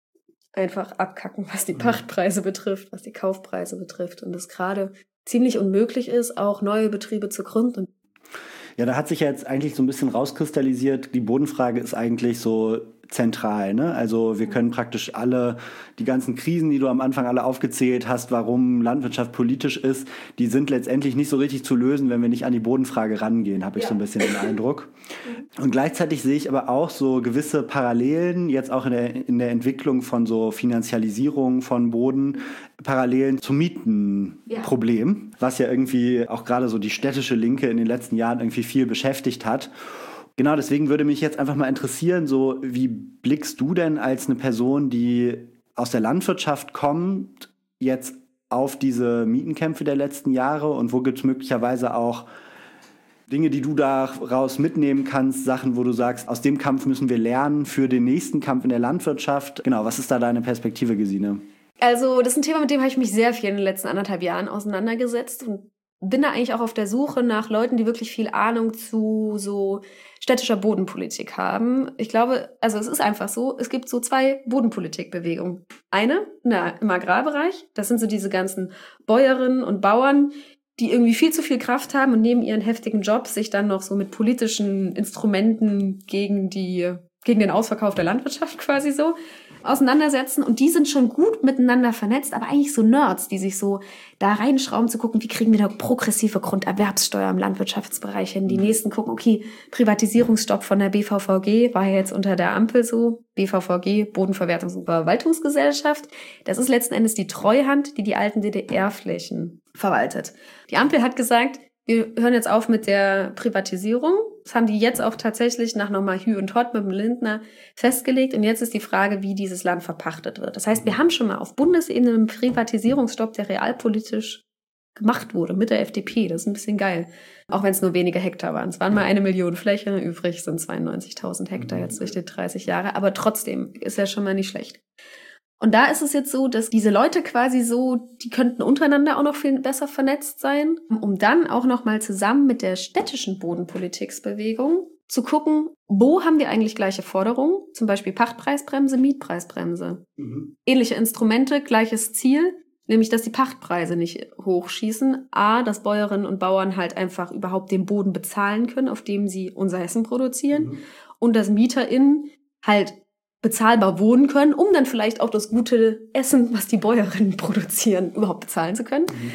einfach abkacken, was die Pachtpreise betrifft, was die Kaufpreise betrifft und es gerade ziemlich unmöglich ist, auch neue Betriebe zu gründen. Ja, da hat sich ja jetzt eigentlich so ein bisschen rauskristallisiert, die Bodenfrage ist eigentlich so zentral, ne? Also wir können praktisch alle, die ganzen Krisen, die du am Anfang alle aufgezählt hast, warum Landwirtschaft politisch ist, die sind letztendlich nicht so richtig zu lösen, wenn wir nicht an die Bodenfrage rangehen, habe ich ja so ein bisschen den Eindruck. Und gleichzeitig sehe ich aber auch so gewisse Parallelen, jetzt auch in der, in der Entwicklung von so Finanzialisierung von Boden, Parallelen zum Mietenproblem, ja. was ja irgendwie auch gerade so die städtische Linke in den letzten Jahren irgendwie viel beschäftigt hat. Genau, deswegen würde mich jetzt einfach mal interessieren, so wie blickst du denn als eine Person, die aus der Landwirtschaft kommt, jetzt auf diese Mietenkämpfe der letzten Jahre und wo gibt es möglicherweise auch Dinge, die du daraus mitnehmen kannst, Sachen, wo du sagst, aus dem Kampf müssen wir lernen für den nächsten Kampf in der Landwirtschaft. Genau, was ist da deine Perspektive, Gesine? Also das ist ein Thema, mit dem habe ich mich sehr viel in den letzten anderthalb Jahren auseinandergesetzt und bin da eigentlich auch auf der Suche nach Leuten, die wirklich viel Ahnung zu so städtischer Bodenpolitik haben. Ich glaube, also es ist einfach so, es gibt so zwei Bodenpolitikbewegungen. Eine na, im Agrarbereich, das sind so diese ganzen Bäuerinnen und Bauern, die irgendwie viel zu viel Kraft haben und neben ihren heftigen Jobs sich dann noch so mit politischen Instrumenten gegen die, gegen den Ausverkauf der Landwirtschaft quasi so auseinandersetzen. Und die sind schon gut miteinander vernetzt, aber eigentlich so Nerds, die sich so da reinschrauben zu gucken, wie kriegen wir eine progressive Grunderwerbssteuer im Landwirtschaftsbereich hin. Die nächsten gucken, okay, Privatisierungsstopp von der B V V G war ja jetzt unter der Ampel so. B V V G, Bodenverwertungs- und Verwaltungsgesellschaft. Das ist letzten Endes die Treuhand, die die alten D D R-Flächen verwaltet. Die Ampel hat gesagt, wir hören jetzt auf mit der Privatisierung. Das haben die jetzt auch tatsächlich nach nochmal Hü und Hott mit dem Lindner festgelegt. Und jetzt ist die Frage, wie dieses Land verpachtet wird. Das heißt, wir haben schon mal auf Bundesebene einen Privatisierungsstopp, der realpolitisch gemacht wurde mit der F D P. Das ist ein bisschen geil. Auch wenn es nur wenige Hektar waren. Es waren mal eine Million Fläche, übrig sind zweiundneunzigtausend Hektar jetzt durch die dreißig Jahre. Aber trotzdem ist ja schon mal nicht schlecht. Und da ist es jetzt so, dass diese Leute quasi so, die könnten untereinander auch noch viel besser vernetzt sein, um dann auch noch mal zusammen mit der städtischen Bodenpolitiksbewegung zu gucken, wo haben wir eigentlich gleiche Forderungen, zum Beispiel Pachtpreisbremse, Mietpreisbremse. Mhm. Ähnliche Instrumente, gleiches Ziel, nämlich dass die Pachtpreise nicht hochschießen. A, dass Bäuerinnen und Bauern halt einfach überhaupt den Boden bezahlen können, auf dem sie unser Essen produzieren. Mhm. Und dass MieterInnen halt bezahlbar wohnen können, um dann vielleicht auch das gute Essen, was die Bäuerinnen produzieren, überhaupt bezahlen zu können. Mhm.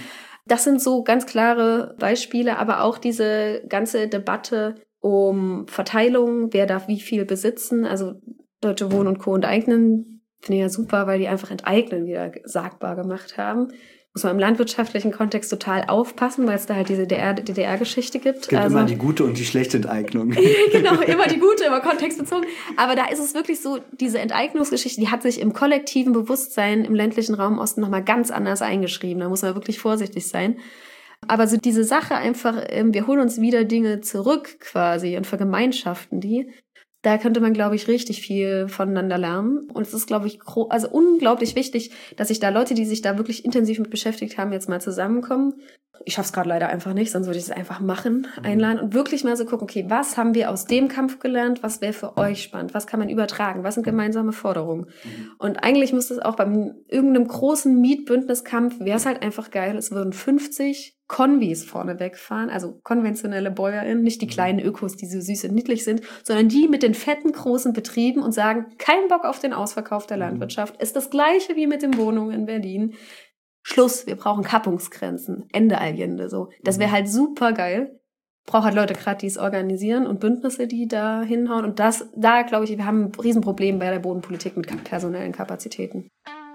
Das sind so ganz klare Beispiele, aber auch diese ganze Debatte um Verteilung, wer darf wie viel besitzen, also Deutsche Wohnen und Co. enteignen, finde ich ja super, weil die einfach enteignen wieder sagbar gemacht haben. Muss man im landwirtschaftlichen Kontext total aufpassen, weil es da halt diese D D R-Geschichte gibt. Es gibt also, immer die gute und die schlechte Enteignung. Genau, immer die gute, immer kontextbezogen. Aber da ist es wirklich so, diese Enteignungsgeschichte, die hat sich im kollektiven Bewusstsein im ländlichen Raum Osten nochmal ganz anders eingeschrieben. Da muss man wirklich vorsichtig sein. Aber so diese Sache einfach, wir holen uns wieder Dinge zurück quasi und vergemeinschaften die. Da könnte man, glaube ich, richtig viel voneinander lernen. Und es ist, glaube ich, gro- also unglaublich wichtig, dass sich da Leute, die sich da wirklich intensiv mit beschäftigt haben, jetzt mal zusammenkommen. Ich schaffe es gerade leider einfach nicht, sonst würde ich es einfach machen, einladen und wirklich mal so gucken, okay, was haben wir aus dem Kampf gelernt? Was wäre für euch spannend? Was kann man übertragen? Was sind gemeinsame Forderungen? Und eigentlich müsste es auch beim irgendeinem großen Mietbündniskampf, wäre es halt einfach geil, es würden fünfzig Konvis vorne wegfahren, also konventionelle BäuerInnen, nicht die kleinen Ökos, die so süß und niedlich sind, sondern die mit den fetten, großen Betrieben und sagen, kein Bock auf den Ausverkauf der Landwirtschaft, ist das Gleiche wie mit den Wohnungen in Berlin. Schluss, wir brauchen Kappungsgrenzen, Ende Allende, so. Das wäre halt super geil. Braucht halt Leute gerade, die es organisieren und Bündnisse, die da hinhauen. Und das, da glaube ich, wir haben ein Riesenproblem bei der Bodenpolitik mit personellen Kapazitäten.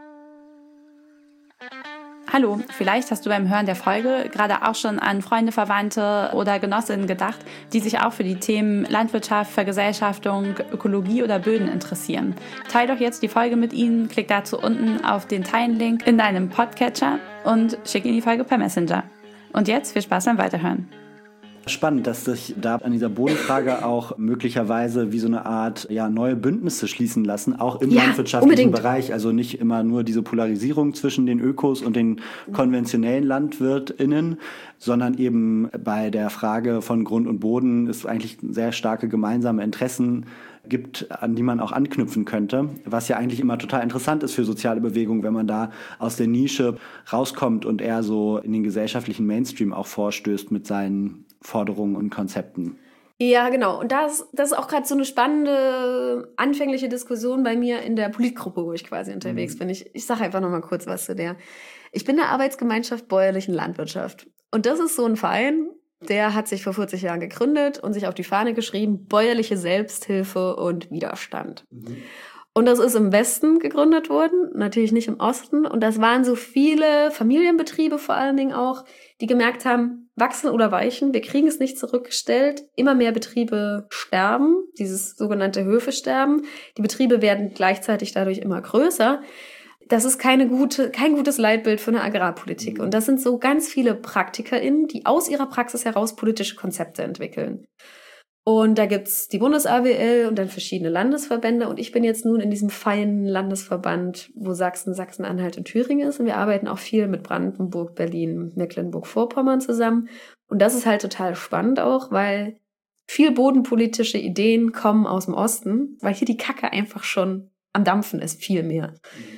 Hallo, vielleicht hast du beim Hören der Folge gerade auch schon an Freunde, Verwandte oder Genossinnen gedacht, die sich auch für die Themen Landwirtschaft, Vergesellschaftung, Ökologie oder Böden interessieren. Teil doch jetzt die Folge mit ihnen, klick dazu unten auf den Teilen-Link in deinem Podcatcher und schick ihnen die Folge per Messenger. Und jetzt viel Spaß beim Weiterhören. Spannend, dass sich da an dieser Bodenfrage auch möglicherweise wie so eine Art ja, neue Bündnisse schließen lassen, auch im ja, landwirtschaftlichen unbedingt. Bereich. Also nicht immer nur diese Polarisierung zwischen den Ökos und den konventionellen LandwirtInnen, sondern eben bei der Frage von Grund und Boden ist eigentlich sehr starke gemeinsame Interessen gibt, an die man auch anknüpfen könnte, was ja eigentlich immer total interessant ist für soziale Bewegungen, wenn man da aus der Nische rauskommt und eher so in den gesellschaftlichen Mainstream auch vorstößt mit seinen Forderungen und Konzepten. Ja, genau. Und das, das ist auch gerade so eine spannende anfängliche Diskussion bei mir in der Politgruppe, wo ich quasi unterwegs mhm. bin. Ich, ich sage einfach noch mal kurz was zu der. Ich bin der Arbeitsgemeinschaft bäuerlichen Landwirtschaft. Und das ist so ein Verein, der hat sich vor vierzig Jahren gegründet und sich auf die Fahne geschrieben, bäuerliche Selbsthilfe und Widerstand. Mhm. Und das ist im Westen gegründet worden, natürlich nicht im Osten. Und das waren so viele Familienbetriebe vor allen Dingen auch, die gemerkt haben, wachsen oder weichen, wir kriegen es nicht zurückgestellt. Immer mehr Betriebe sterben, dieses sogenannte Höfesterben. Die Betriebe werden gleichzeitig dadurch immer größer. Das ist keine gute, kein gutes Leitbild für eine Agrarpolitik. Und das sind so ganz viele PraktikerInnen, die aus ihrer Praxis heraus politische Konzepte entwickeln. Und da gibt's die Bundes-A W L und dann verschiedene Landesverbände. Und ich bin jetzt nun in diesem feinen Landesverband, wo Sachsen, Sachsen-Anhalt und Thüringen ist. Und wir arbeiten auch viel mit Brandenburg, Berlin, Mecklenburg-Vorpommern zusammen. Und das ist halt total spannend auch, weil viel bodenpolitische Ideen kommen aus dem Osten, weil hier die Kacke einfach schon am Dampfen ist, viel mehr.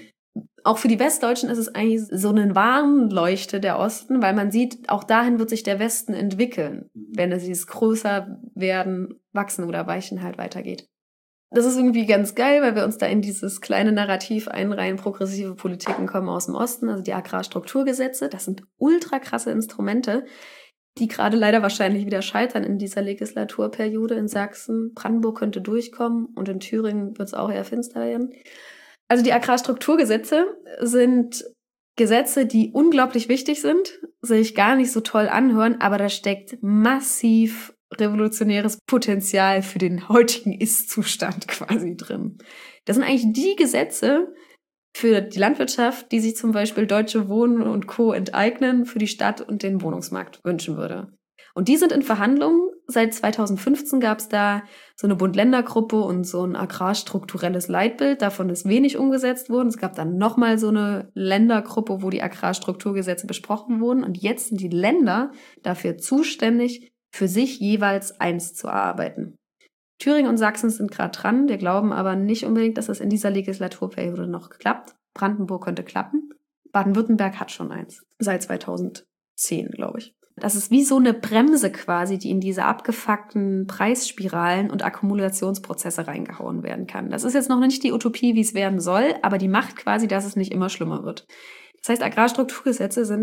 Auch für die Westdeutschen ist es eigentlich so eine Warnleuchte der Osten, weil man sieht, auch dahin wird sich der Westen entwickeln, wenn es dieses größer werden, wachsen oder weichen halt weitergeht. Das ist irgendwie ganz geil, weil wir uns da in dieses kleine Narrativ einreihen, progressive Politiken kommen aus dem Osten, also die Agrarstrukturgesetze, das sind ultra krasse Instrumente, die gerade leider wahrscheinlich wieder scheitern in dieser Legislaturperiode in Sachsen. Brandenburg könnte durchkommen und in Thüringen wird es auch eher finster werden. Also die Agrarstrukturgesetze sind Gesetze, die unglaublich wichtig sind, sich gar nicht so toll anhören, aber da steckt massiv revolutionäres Potenzial für den heutigen Ist-Zustand quasi drin. Das sind eigentlich die Gesetze für die Landwirtschaft, die sich zum Beispiel Deutsche Wohnen und Co. enteignen, für die Stadt und den Wohnungsmarkt wünschen würde. Und die sind in Verhandlungen. Seit zweitausendfünfzehn gab es da so eine Bund-Länder-Gruppe und so ein agrarstrukturelles Leitbild. Davon ist wenig umgesetzt worden. Es gab dann nochmal so eine Ländergruppe, wo die Agrarstrukturgesetze besprochen wurden. Und jetzt sind die Länder dafür zuständig, für sich jeweils eins zu erarbeiten. Thüringen und Sachsen sind gerade dran. Wir glauben aber nicht unbedingt, dass das in dieser Legislaturperiode noch klappt. Brandenburg könnte klappen. Baden-Württemberg hat schon eins. Seit zweitausendzehn, glaube ich. Das ist wie so eine Bremse quasi, die in diese abgefuckten Preisspiralen und Akkumulationsprozesse reingehauen werden kann. Das ist jetzt noch nicht die Utopie, wie es werden soll, aber die macht quasi, dass es nicht immer schlimmer wird. Das heißt, Agrarstrukturgesetze sind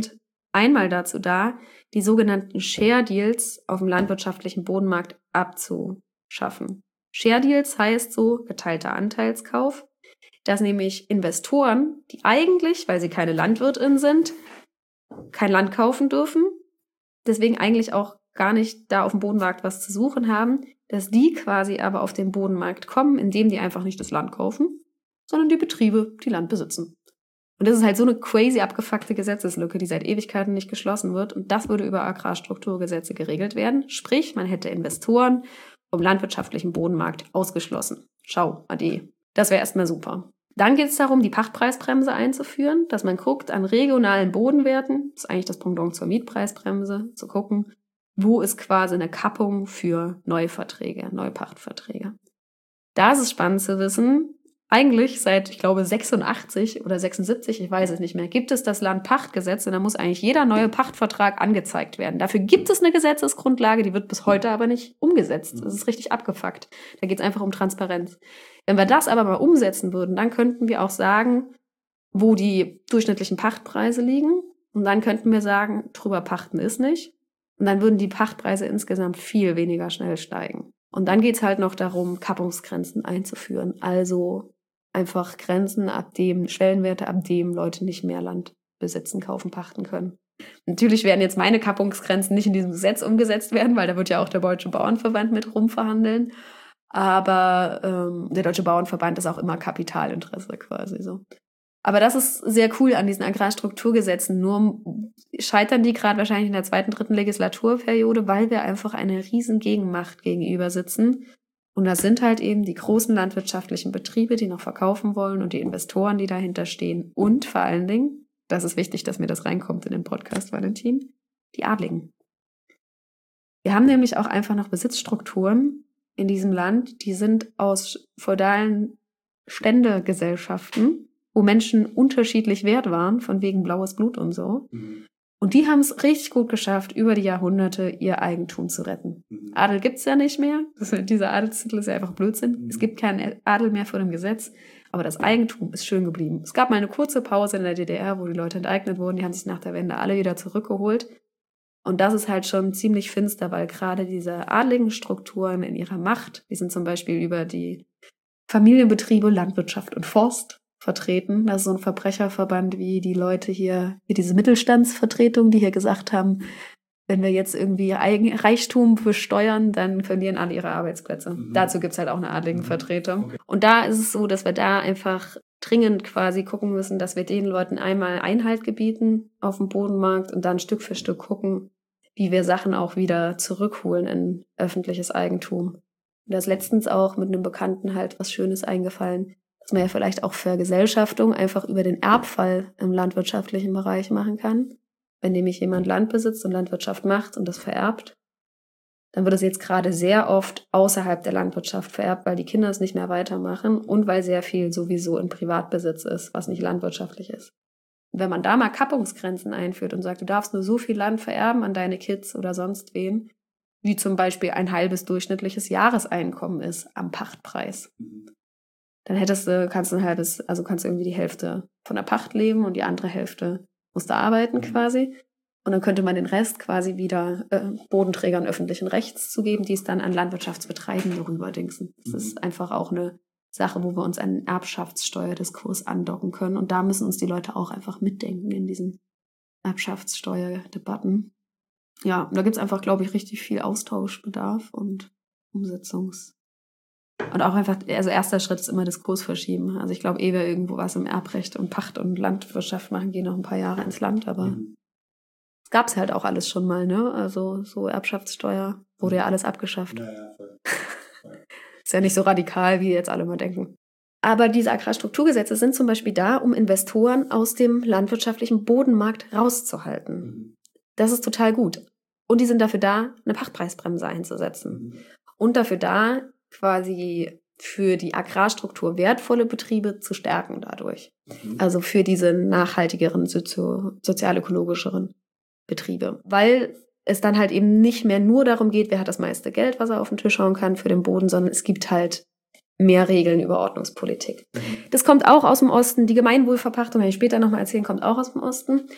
einmal dazu da, die sogenannten Share Deals auf dem landwirtschaftlichen Bodenmarkt abzuschaffen. Share Deals heißt so geteilter Anteilskauf, dass nämlich Investoren, die eigentlich, weil sie keine Landwirtin sind, kein Land kaufen dürfen, deswegen eigentlich auch gar nicht da auf dem Bodenmarkt was zu suchen haben, dass die quasi aber auf den Bodenmarkt kommen, indem die einfach nicht das Land kaufen, sondern die Betriebe, die Land besitzen. Und das ist halt so eine crazy abgefuckte Gesetzeslücke, die seit Ewigkeiten nicht geschlossen wird. Und das würde über Agrarstrukturgesetze geregelt werden. Sprich, man hätte Investoren vom landwirtschaftlichen Bodenmarkt ausgeschlossen. Schau, ade. Das wäre erstmal super. Dann geht es darum, die Pachtpreisbremse einzuführen, dass man guckt an regionalen Bodenwerten, das ist eigentlich das Pendant zur Mietpreisbremse, zu gucken, wo ist quasi eine Kappung für Neuverträge, Neupachtverträge. Da ist es spannend zu wissen, eigentlich seit, ich glaube, sechsundachtzig oder sechsundsiebzig, ich weiß es nicht mehr, gibt es das Landpachtgesetz und da muss eigentlich jeder neue Pachtvertrag angezeigt werden. Dafür gibt es eine Gesetzesgrundlage, die wird bis heute aber nicht umgesetzt. Das ist richtig abgefuckt. Da geht es einfach um Transparenz. Wenn wir das aber mal umsetzen würden, dann könnten wir auch sagen, wo die durchschnittlichen Pachtpreise liegen. Und dann könnten wir sagen, drüber pachten ist nicht. Und dann würden die Pachtpreise insgesamt viel weniger schnell steigen. Und dann geht es halt noch darum, Kappungsgrenzen einzuführen. Also einfach Grenzen, ab dem, Schwellenwerte, ab dem Leute nicht mehr Land besitzen, kaufen, pachten können. Natürlich werden jetzt meine Kappungsgrenzen nicht in diesem Gesetz umgesetzt werden, weil da wird ja auch der Deutsche Bauernverband mit rumverhandeln. Aber ähm, der Deutsche Bauernverband ist auch immer Kapitalinteresse quasi so. Aber das ist sehr cool an diesen Agrarstrukturgesetzen. Nur scheitern die gerade wahrscheinlich in der zweiten, dritten Legislaturperiode, weil wir einfach eine riesen Gegenmacht gegenüber sitzen. Und das sind halt eben die großen landwirtschaftlichen Betriebe, die noch verkaufen wollen und die Investoren, die dahinter stehen. Und vor allen Dingen, das ist wichtig, dass mir das reinkommt in den Podcast, Valentin, die Adligen. Wir haben nämlich auch einfach noch Besitzstrukturen in diesem Land, die sind aus feudalen Ständegesellschaften, wo Menschen unterschiedlich wert waren, von wegen blaues Blut und so. Mhm. Und die haben es richtig gut geschafft, über die Jahrhunderte ihr Eigentum zu retten. Mhm. Adel gibt's ja nicht mehr. Das, dieser Adelstitel ist ja einfach Blödsinn. Mhm. Es gibt keinen Adel mehr vor dem Gesetz. Aber das Eigentum ist schön geblieben. Es gab mal eine kurze Pause in der D D R, wo die Leute enteignet wurden. Die haben sich nach der Wende alle wieder zurückgeholt. Und das ist halt schon ziemlich finster, weil gerade diese adligen Strukturen in ihrer Macht, die sind zum Beispiel über die Familienbetriebe, Landwirtschaft und Forst vertreten. Das ist so ein Verbrecherverband wie die Leute hier, wie diese Mittelstandsvertretung, die hier gesagt haben, wenn wir jetzt irgendwie Reichtum besteuern, dann verlieren alle ihre Arbeitsplätze. Mhm. Dazu gibt's halt auch eine adligen Vertretung. Okay. Und da ist es so, dass wir da einfach dringend quasi gucken müssen, dass wir den Leuten einmal Einhalt gebieten auf dem Bodenmarkt und dann Stück für Stück gucken, wie wir Sachen auch wieder zurückholen in öffentliches Eigentum. Und da ist letztens auch mit einem Bekannten halt was Schönes eingefallen, dass man ja vielleicht auch Vergesellschaftung einfach über den Erbfall im landwirtschaftlichen Bereich machen kann. Wenn nämlich jemand Land besitzt und Landwirtschaft macht und das vererbt, dann wird es jetzt gerade sehr oft außerhalb der Landwirtschaft vererbt, weil die Kinder es nicht mehr weitermachen und weil sehr viel sowieso in Privatbesitz ist, was nicht landwirtschaftlich ist. Und wenn man da mal Kappungsgrenzen einführt und sagt, du darfst nur so viel Land vererben an deine Kids oder sonst wen, wie zum Beispiel ein halbes durchschnittliches Jahreseinkommen ist am Pachtpreis, dann hättest du, kannst du ein halbes, also kannst du irgendwie die Hälfte von der Pacht leben und die andere Hälfte musst du arbeiten quasi. Und dann könnte man den Rest quasi wieder äh, Bodenträgern öffentlichen Rechts zugeben, die es dann an Landwirtschaftsbetreibende rüberdingsen. Das mhm. ist einfach auch eine Sache, wo wir uns einen Erbschaftssteuerdiskurs andocken können. Und da müssen uns die Leute auch einfach mitdenken in diesen Erbschaftssteuerdebatten. Ja, und da gibt's einfach, glaube ich, richtig viel Austauschbedarf und Umsetzungs- Und auch einfach, also erster Schritt ist immer Diskurs verschieben. Also ich glaube, ehe wir irgendwo was im Erbrecht und Pacht und Landwirtschaft machen, gehen noch ein paar Jahre ins Land, aber mhm. es gab's halt auch alles schon mal, ne? Also so Erbschaftssteuer wurde ja alles abgeschafft. Ja, ja, voll. Voll. Ist ja nicht so radikal, wie jetzt alle mal denken. Aber diese Agrarstrukturgesetze sind zum Beispiel da, um Investoren aus dem landwirtschaftlichen Bodenmarkt rauszuhalten. Mhm. Das ist total gut. Und die sind dafür da, eine Pachtpreisbremse einzusetzen. Mhm. Und dafür da, quasi für die Agrarstruktur wertvolle Betriebe zu stärken dadurch. Mhm. Also für diese nachhaltigeren, sozio- sozialökologischeren Betriebe. Weil es dann halt eben nicht mehr nur darum geht, wer hat das meiste Geld, was er auf den Tisch hauen kann für den Boden, sondern es gibt halt mehr Regeln über Ordnungspolitik. Mhm. Das kommt auch aus dem Osten. Die Gemeinwohlverpachtung, wenn ich später nochmal erzählen, kommt auch aus dem Osten.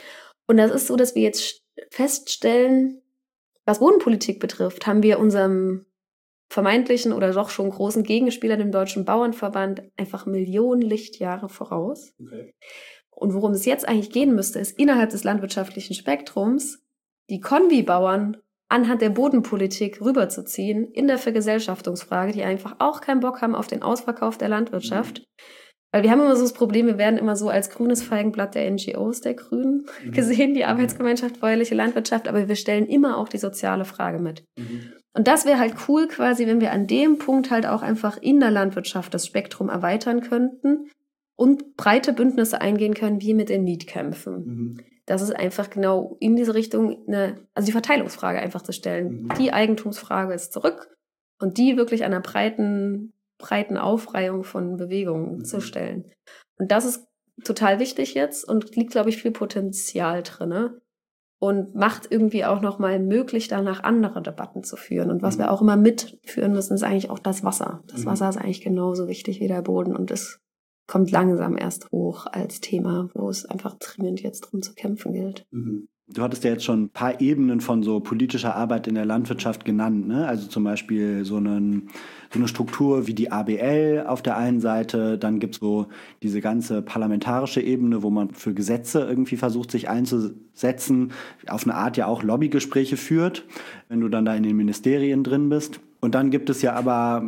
Und das ist so, dass wir jetzt feststellen, was Bodenpolitik betrifft, haben wir unserem vermeintlichen oder doch schon großen Gegenspieler, dem Deutschen Bauernverband, einfach Millionen Lichtjahre voraus. Okay. Und worum es jetzt eigentlich gehen müsste, ist innerhalb des landwirtschaftlichen Spektrums die Konbibauern anhand der Bodenpolitik rüberzuziehen in der Vergesellschaftungsfrage, die einfach auch keinen Bock haben auf den Ausverkauf der Landwirtschaft. Mhm. Weil wir haben immer so das Problem, wir werden immer so als grünes Feigenblatt der N G Os der Grünen mhm. gesehen, die Arbeitsgemeinschaft bäuerliche Landwirtschaft, aber wir stellen immer auch die soziale Frage mit. Mhm. Und das wäre halt cool quasi, wenn wir an dem Punkt halt auch einfach in der Landwirtschaft das Spektrum erweitern könnten und breite Bündnisse eingehen können, wie mit den Mietkämpfen. Mhm. Das ist einfach genau in diese Richtung, eine, also die Verteilungsfrage einfach zu stellen. Mhm. Die Eigentumsfrage ist zurück und die wirklich einer breiten breiten Aufreihung von Bewegungen mhm. zu stellen. Und das ist total wichtig jetzt und liegt, glaube ich, viel Potenzial drin und macht irgendwie auch nochmal möglich, danach andere Debatten zu führen. Und was mhm. wir auch immer mitführen müssen, ist eigentlich auch das Wasser. Das mhm. Wasser ist eigentlich genauso wichtig wie der Boden und es kommt langsam erst hoch als Thema, wo es einfach dringend jetzt drum zu kämpfen gilt. Mhm. Du hattest ja jetzt schon ein paar Ebenen von so politischer Arbeit in der Landwirtschaft genannt, ne? Also zum Beispiel so, einen, so eine Struktur wie die A B L auf der einen Seite, dann gibt's so diese ganze parlamentarische Ebene, wo man für Gesetze irgendwie versucht, sich einzusetzen, auf eine Art ja auch Lobbygespräche führt, wenn du dann da in den Ministerien drin bist. Und dann gibt es ja aber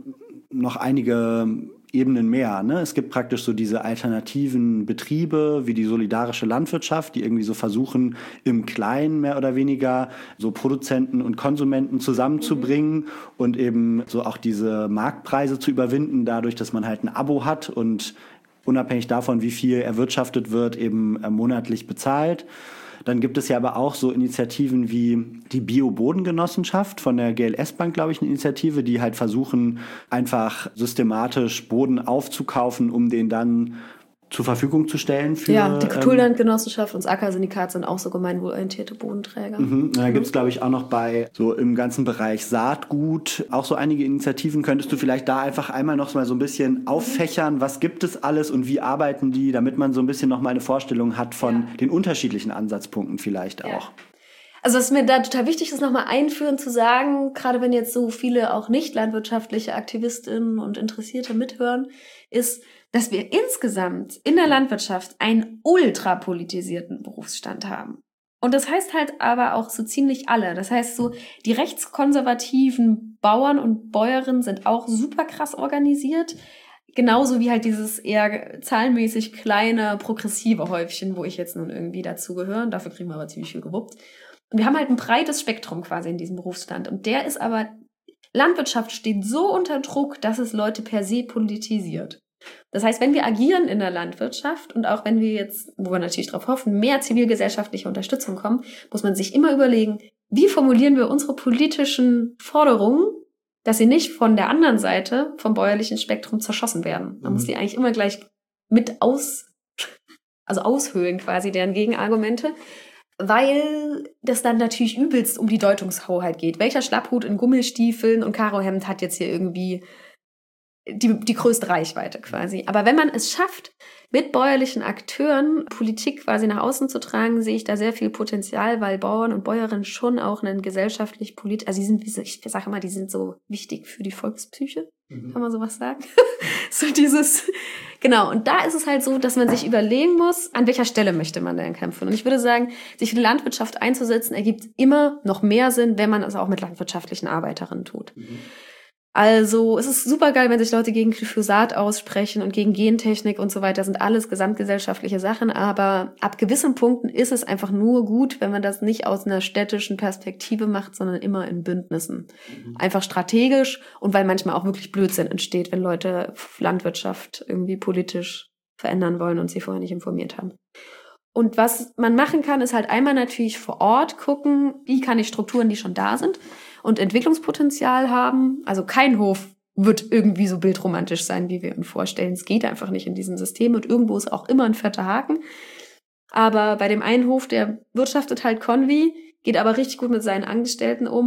noch einige Ebenen mehr. Ne? Es gibt praktisch so diese alternativen Betriebe wie die solidarische Landwirtschaft, die irgendwie so versuchen, im Kleinen mehr oder weniger so Produzenten und Konsumenten zusammenzubringen mhm. und eben so auch diese Marktpreise zu überwinden, dadurch, dass man halt ein Abo hat und unabhängig davon, wie viel erwirtschaftet wird, eben äh, monatlich bezahlt. Dann gibt es ja aber auch so Initiativen wie die Bio-Bodengenossenschaft von der G L S-Bank, glaube ich, eine Initiative, die halt versuchen, einfach systematisch Boden aufzukaufen, um den dann zur Verfügung zu stellen. Für, ja, die Kulturlandgenossenschaft und das Acker-Syndikat sind auch so gemeinwohlorientierte Bodenträger. Mhm. Da gibt es, glaube ich, auch noch bei so im ganzen Bereich Saatgut auch so einige Initiativen. Könntest du vielleicht da einfach einmal noch mal so ein bisschen auffächern, was gibt es alles und wie arbeiten die, damit man so ein bisschen noch mal eine Vorstellung hat von ja. den unterschiedlichen Ansatzpunkten vielleicht auch. Ja. Also was mir da total wichtig ist, nochmal einführend zu sagen, gerade wenn jetzt so viele auch nicht landwirtschaftliche Aktivistinnen und Interessierte mithören, ist, dass wir insgesamt in der Landwirtschaft einen ultra politisierten Berufsstand haben. Und das heißt halt aber auch so ziemlich alle. Das heißt so, die rechtskonservativen Bauern und Bäuerinnen sind auch super krass organisiert. Genauso wie halt dieses eher zahlenmäßig kleine, progressive Häufchen, wo ich jetzt nun irgendwie dazugehöre. Und dafür kriegen wir aber ziemlich viel gewuppt. Und wir haben halt ein breites Spektrum quasi in diesem Berufsstand. Und der ist aber, Landwirtschaft steht so unter Druck, dass es Leute per se politisiert. Das heißt, wenn wir agieren in der Landwirtschaft und auch wenn wir jetzt, wo wir natürlich darauf hoffen, mehr zivilgesellschaftliche Unterstützung kommen, muss man sich immer überlegen, wie formulieren wir unsere politischen Forderungen, dass sie nicht von der anderen Seite vom bäuerlichen Spektrum zerschossen werden. Man mhm. muss die eigentlich immer gleich mit aus, also aushöhlen quasi, deren Gegenargumente, weil das dann natürlich übelst um die Deutungshoheit geht. Welcher Schlapphut in Gummistiefeln und Karohemd hat jetzt hier irgendwie die, die größte Reichweite quasi. Aber wenn man es schafft, mit bäuerlichen Akteuren Politik quasi nach außen zu tragen, sehe ich da sehr viel Potenzial, weil Bauern und Bäuerinnen schon auch einen gesellschaftlich politisch, also die sind, wie so, ich sage immer, die sind so wichtig für die Volkspsyche. Mhm. Kann man sowas sagen? So dieses, genau. Und da ist es halt so, dass man sich überlegen muss, an welcher Stelle möchte man denn kämpfen. Und ich würde sagen, sich für die Landwirtschaft einzusetzen, ergibt immer noch mehr Sinn, wenn man es auch mit landwirtschaftlichen Arbeiterinnen tut. Mhm. Also es ist super geil, wenn sich Leute gegen Glyphosat aussprechen und gegen Gentechnik und so weiter. Das sind alles gesamtgesellschaftliche Sachen, aber ab gewissen Punkten ist es einfach nur gut, wenn man das nicht aus einer städtischen Perspektive macht, sondern immer in Bündnissen. Mhm. Einfach strategisch und weil manchmal auch wirklich Blödsinn entsteht, wenn Leute Landwirtschaft irgendwie politisch verändern wollen und sie vorher nicht informiert haben. Und was man machen kann, ist halt einmal natürlich vor Ort gucken, wie kann ich Strukturen, die schon da sind und Entwicklungspotenzial haben. Also kein Hof wird irgendwie so bildromantisch sein, wie wir uns vorstellen. Es geht einfach nicht in diesem System und irgendwo ist auch immer ein fetter Haken. Aber bei dem einen Hof, der wirtschaftet halt Konvi, geht aber richtig gut mit seinen Angestellten um.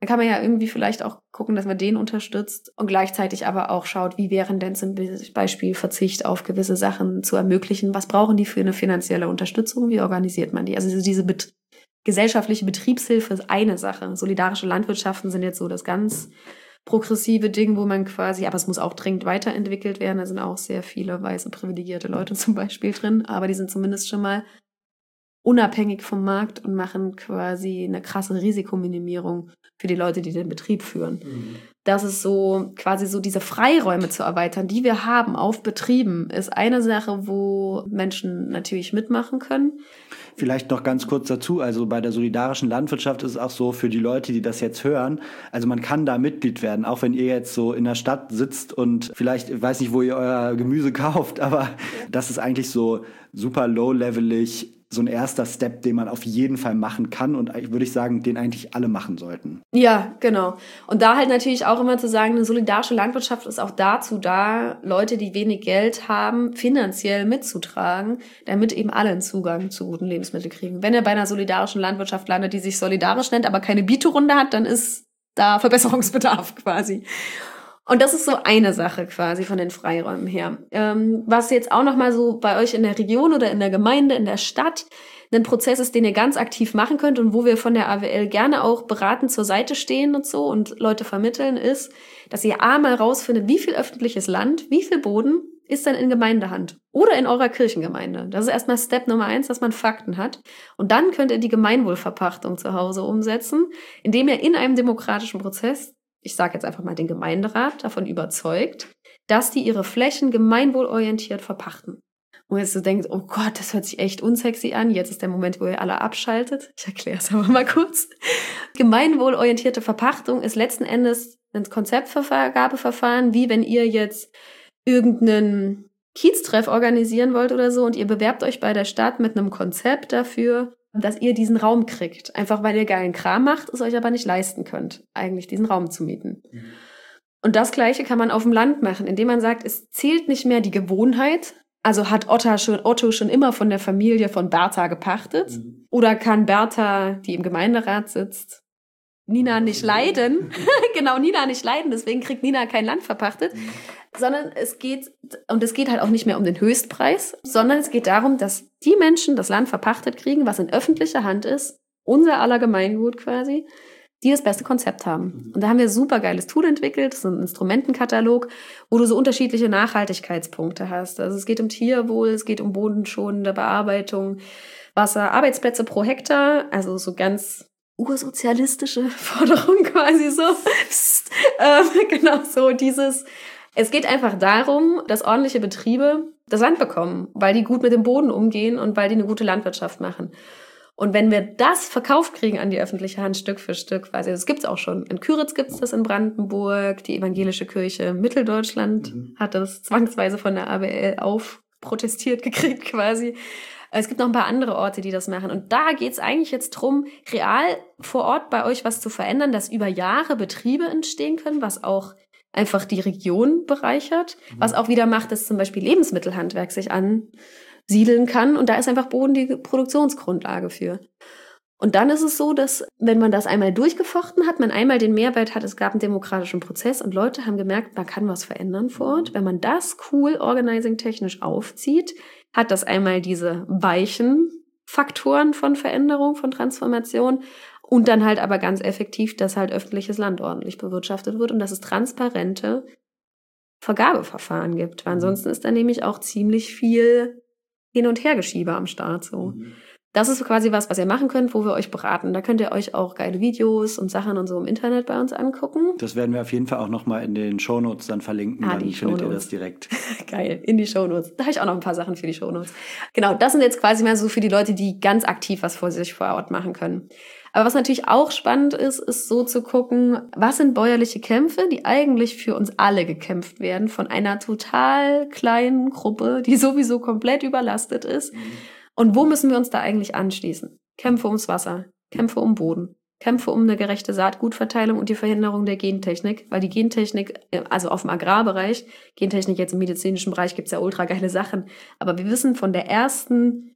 Da kann man ja irgendwie vielleicht auch gucken, dass man den unterstützt und gleichzeitig aber auch schaut, wie wären denn zum Beispiel Verzicht auf gewisse Sachen zu ermöglichen. Was brauchen die für eine finanzielle Unterstützung? Wie organisiert man die? Also diese Bet- gesellschaftliche Betriebshilfe ist eine Sache. Solidarische Landwirtschaften sind jetzt so das ganz progressive Ding, wo man quasi, aber es muss auch dringend weiterentwickelt werden. Da sind auch sehr viele weiße privilegierte Leute zum Beispiel drin, aber die sind zumindest schon mal unabhängig vom Markt und machen quasi eine krasse Risikominimierung für die Leute, die den Betrieb führen. Mhm. Das ist so, quasi so diese Freiräume zu erweitern, die wir haben auf Betrieben, ist eine Sache, wo Menschen natürlich mitmachen können. Vielleicht noch ganz kurz dazu, also bei der solidarischen Landwirtschaft ist es auch so, für die Leute, die das jetzt hören, also man kann da Mitglied werden, auch wenn ihr jetzt so in der Stadt sitzt und vielleicht, ich weiß nicht, wo ihr euer Gemüse kauft, aber ja. Das ist eigentlich so super low-levelig, so ein erster Step, den man auf jeden Fall machen kann und würde ich sagen, den eigentlich alle machen sollten. Ja, genau. Und da halt natürlich auch immer zu sagen, eine solidarische Landwirtschaft ist auch dazu da, Leute, die wenig Geld haben, finanziell mitzutragen, damit eben alle einen Zugang zu guten Lebensmitteln kriegen. Wenn ihr bei einer solidarischen Landwirtschaft landet, die sich solidarisch nennt, aber keine Bieterunde hat, dann ist da Verbesserungsbedarf quasi. Und das ist so eine Sache quasi von den Freiräumen her. Ähm, was jetzt auch nochmal so bei euch in der Region oder in der Gemeinde, in der Stadt ein Prozess ist, den ihr ganz aktiv machen könnt und wo wir von der A W L gerne auch beratend zur Seite stehen und so und Leute vermitteln, ist, dass ihr A mal rausfindet, wie viel öffentliches Land, wie viel Boden ist denn in Gemeindehand oder in eurer Kirchengemeinde. Das ist erstmal Step Nummer eins, dass man Fakten hat. Und dann könnt ihr die Gemeinwohlverpachtung zu Hause umsetzen, indem ihr in einem demokratischen Prozess, ich sage jetzt einfach mal den Gemeinderat, davon überzeugt, dass die ihre Flächen gemeinwohlorientiert verpachten. Und jetzt so denkt, oh Gott, das hört sich echt unsexy an. Jetzt ist der Moment, wo ihr alle abschaltet. Ich erkläre es aber mal kurz. Gemeinwohlorientierte Verpachtung ist letzten Endes ein Konzeptvergabeverfahren, wie wenn ihr jetzt irgendeinen Kieztreff organisieren wollt oder so und ihr bewerbt euch bei der Stadt mit einem Konzept dafür, dass ihr diesen Raum kriegt. Einfach weil ihr geilen Kram macht, es euch aber nicht leisten könnt, eigentlich diesen Raum zu mieten. Mhm. Und das Gleiche kann man auf dem Land machen, indem man sagt, es zählt nicht mehr die Gewohnheit. Also hat Otto schon, Otto schon immer von der Familie von Bertha gepachtet? Mhm. Oder kann Bertha, die im Gemeinderat sitzt, Nina nicht leiden? Genau, Nina nicht leiden, deswegen kriegt Nina kein Land verpachtet. Mhm. Sondern es geht, und es geht halt auch nicht mehr um den Höchstpreis, sondern es geht darum, dass die Menschen das Land verpachtet kriegen, was in öffentlicher Hand ist, unser aller Gemeingut quasi, die das beste Konzept haben. Und da haben wir ein super geiles Tool entwickelt, das ist ein Instrumentenkatalog, wo du so unterschiedliche Nachhaltigkeitspunkte hast. Also es geht um Tierwohl, es geht um bodenschonende Bearbeitung, Wasser, Arbeitsplätze pro Hektar, also so ganz ursozialistische Forderung quasi so. Psst, ähm, genau so dieses... Es geht einfach darum, dass ordentliche Betriebe das Land bekommen, weil die gut mit dem Boden umgehen und weil die eine gute Landwirtschaft machen. Und wenn wir das verkauft kriegen an die öffentliche Hand Stück für Stück, quasi, das gibt's auch schon. In Küritz gibt's das in Brandenburg, die evangelische Kirche Mitteldeutschland mhm. hat das zwangsweise von der A W L aufprotestiert gekriegt quasi. Es gibt noch ein paar andere Orte, die das machen. Und da geht's eigentlich jetzt drum, real vor Ort bei euch was zu verändern, dass über Jahre Betriebe entstehen können, was auch einfach die Region bereichert. Mhm. Was auch wieder macht, dass zum Beispiel Lebensmittelhandwerk sich ansiedeln kann. Und da ist einfach Boden die Produktionsgrundlage für. Und dann ist es so, dass, wenn man das einmal durchgefochten hat, man einmal den Mehrwert hat, es gab einen demokratischen Prozess und Leute haben gemerkt, man kann was verändern vor Ort. Wenn man das cool organizing-technisch aufzieht, hat das einmal diese weichen Faktoren von Veränderung, von Transformation. Und dann halt aber ganz effektiv, dass halt öffentliches Land ordentlich bewirtschaftet wird und dass es transparente Vergabeverfahren gibt. Weil ansonsten ist da nämlich auch ziemlich viel Hin- und Hergeschiebe am Start so. Mhm. Das ist quasi was, was ihr machen könnt, wo wir euch beraten. Da könnt ihr euch auch geile Videos und Sachen und so im Internet bei uns angucken. Das werden wir auf jeden Fall auch nochmal in den Shownotes dann verlinken. Ah, dann findet ihr das direkt. Geil, in die Shownotes. Da habe ich auch noch ein paar Sachen für die Shownotes. Genau, das sind jetzt quasi mal so für die Leute, die ganz aktiv was vor sich vor Ort machen können. Aber was natürlich auch spannend ist, ist so zu gucken, was sind bäuerliche Kämpfe, die eigentlich für uns alle gekämpft werden, von einer total kleinen Gruppe, die sowieso komplett überlastet ist. Mhm. Und wo müssen wir uns da eigentlich anschließen? Kämpfe ums Wasser, Kämpfe um Boden, Kämpfe um eine gerechte Saatgutverteilung und die Verhinderung der Gentechnik. Weil die Gentechnik, also auf dem Agrarbereich, Gentechnik jetzt im medizinischen Bereich gibt's ja ultra geile Sachen. Aber wir wissen von der ersten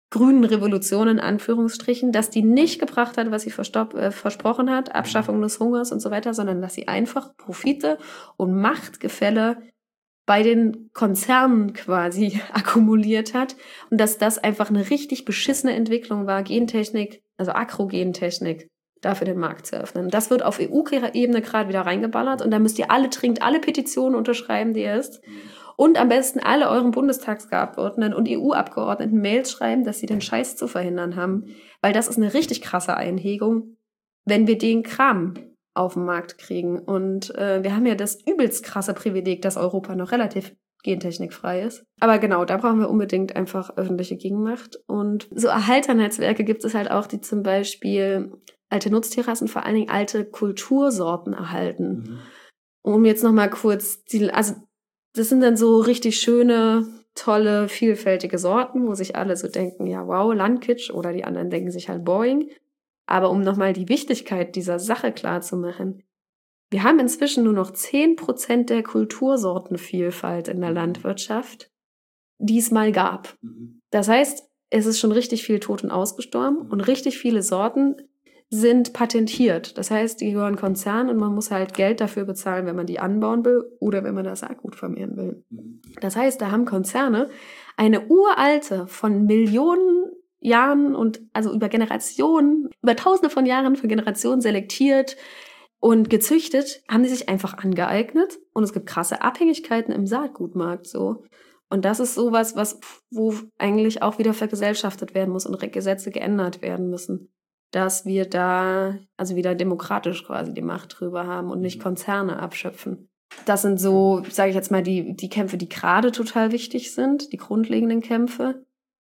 grünen Revolution in Anführungsstrichen, dass die nicht gebracht hat, was sie verstop- äh, versprochen hat, Abschaffung des Hungers und so weiter, sondern dass sie einfach Profite und Machtgefälle bei den Konzernen quasi akkumuliert hat und dass das einfach eine richtig beschissene Entwicklung war, Gentechnik, also Agrogentechnik, dafür den Markt zu öffnen. Das wird auf E U-Ebene gerade wieder reingeballert und da müsst ihr alle dringend alle Petitionen unterschreiben, die ihr ist. Und am besten alle euren Bundestagsabgeordneten und E U-Abgeordneten Mails schreiben, dass sie den Scheiß zu verhindern haben. Weil das ist eine richtig krasse Einhegung, wenn wir den Kram auf den Markt kriegen. Und äh, wir haben ja das übelst krasse Privileg, dass Europa noch relativ gentechnikfrei ist. Aber genau, da brauchen wir unbedingt einfach öffentliche Gegenmacht. Und so Erhalternetzwerke gibt es halt auch, die zum Beispiel alte Nutztierrassen, vor allen Dingen alte Kultursorten erhalten. Mhm. Um jetzt nochmal kurz, die, also das sind dann so richtig schöne, tolle, vielfältige Sorten, wo sich alle so denken, ja wow, Landkitsch, oder die anderen denken sich halt boring. Aber um nochmal die Wichtigkeit dieser Sache klarzumachen, wir haben inzwischen nur noch zehn Prozent der Kultursortenvielfalt in der Landwirtschaft, die es mal gab. Das heißt, es ist schon richtig viel tot und ausgestorben und richtig viele Sorten sind patentiert. Das heißt, die gehören Konzernen und man muss halt Geld dafür bezahlen, wenn man die anbauen will oder wenn man das Saatgut vermehren will. Das heißt, da haben Konzerne eine uralte, von Millionen Jahren und also über Generationen, über Tausende von Jahren für Generationen selektiert und gezüchtet, haben die sich einfach angeeignet und es gibt krasse Abhängigkeiten im Saatgutmarkt so. Und das ist sowas, was, wo eigentlich auch wieder vergesellschaftet werden muss und Gesetze geändert werden müssen, dass wir da also wieder demokratisch quasi die Macht drüber haben und nicht Konzerne abschöpfen. Das sind so, sage ich jetzt mal, die, die Kämpfe, die gerade total wichtig sind, die grundlegenden Kämpfe.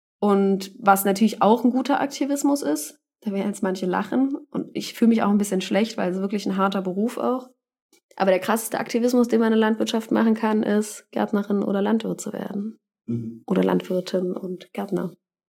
Und was natürlich auch ein guter Aktivismus ist, da werden jetzt manche lachen und ich fühle mich auch ein bisschen schlecht, weil es wirklich ein harter Beruf auch. Aber der krasseste Aktivismus, den man in der Landwirtschaft machen kann, ist Gärtnerin oder Landwirt zu werden. Mhm. Oder Landwirtin und Gärtner.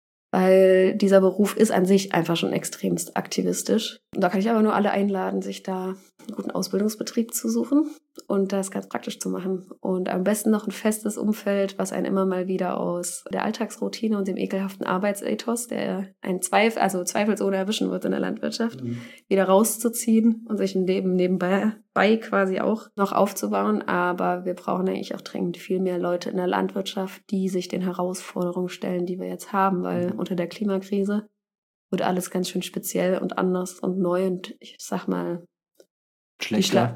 Weil dieser Beruf ist an sich einfach schon extremst aktivistisch. Und da kann ich aber nur alle einladen, sich da einen guten Ausbildungsbetrieb zu suchen und das ganz praktisch zu machen. Und am besten noch ein festes Umfeld, was einen immer mal wieder aus der Alltagsroutine und dem ekelhaften Arbeitsethos, der einen Zweifel, also zweifelsohne erwischen wird in der Landwirtschaft, mhm. wieder rauszuziehen und sich ein Leben nebenbei bei quasi auch noch aufzubauen. Aber wir brauchen eigentlich auch dringend viel mehr Leute in der Landwirtschaft, die sich den Herausforderungen stellen, die wir jetzt haben, weil mhm. unter der Klimakrise wird alles ganz schön speziell und anders und neu und ich sag mal, schlechter.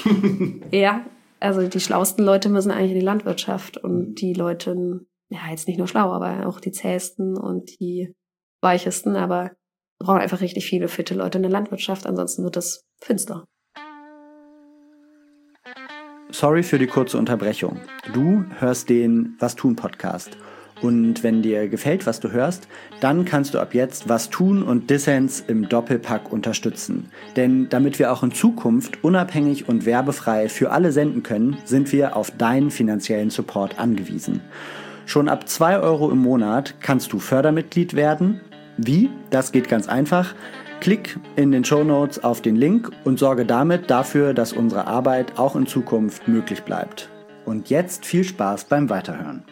Ja, also die schlauesten Leute müssen eigentlich in die Landwirtschaft und die Leute, ja jetzt nicht nur schlau, aber auch die zähesten und die weichesten, aber wir brauchen einfach richtig viele fitte Leute in der Landwirtschaft, ansonsten wird das finster. Sorry für die kurze Unterbrechung. Du hörst den Was tun Podcast. Und wenn dir gefällt, was du hörst, dann kannst du ab jetzt Was tun und Dissens im Doppelpack unterstützen. Denn damit wir auch in Zukunft unabhängig und werbefrei für alle senden können, sind wir auf deinen finanziellen Support angewiesen. Schon ab zwei Euro im Monat kannst du Fördermitglied werden. Wie? Das geht ganz einfach. Klick in den Shownotes auf den Link und sorge damit dafür, dass unsere Arbeit auch in Zukunft möglich bleibt. Und jetzt viel Spaß beim Weiterhören.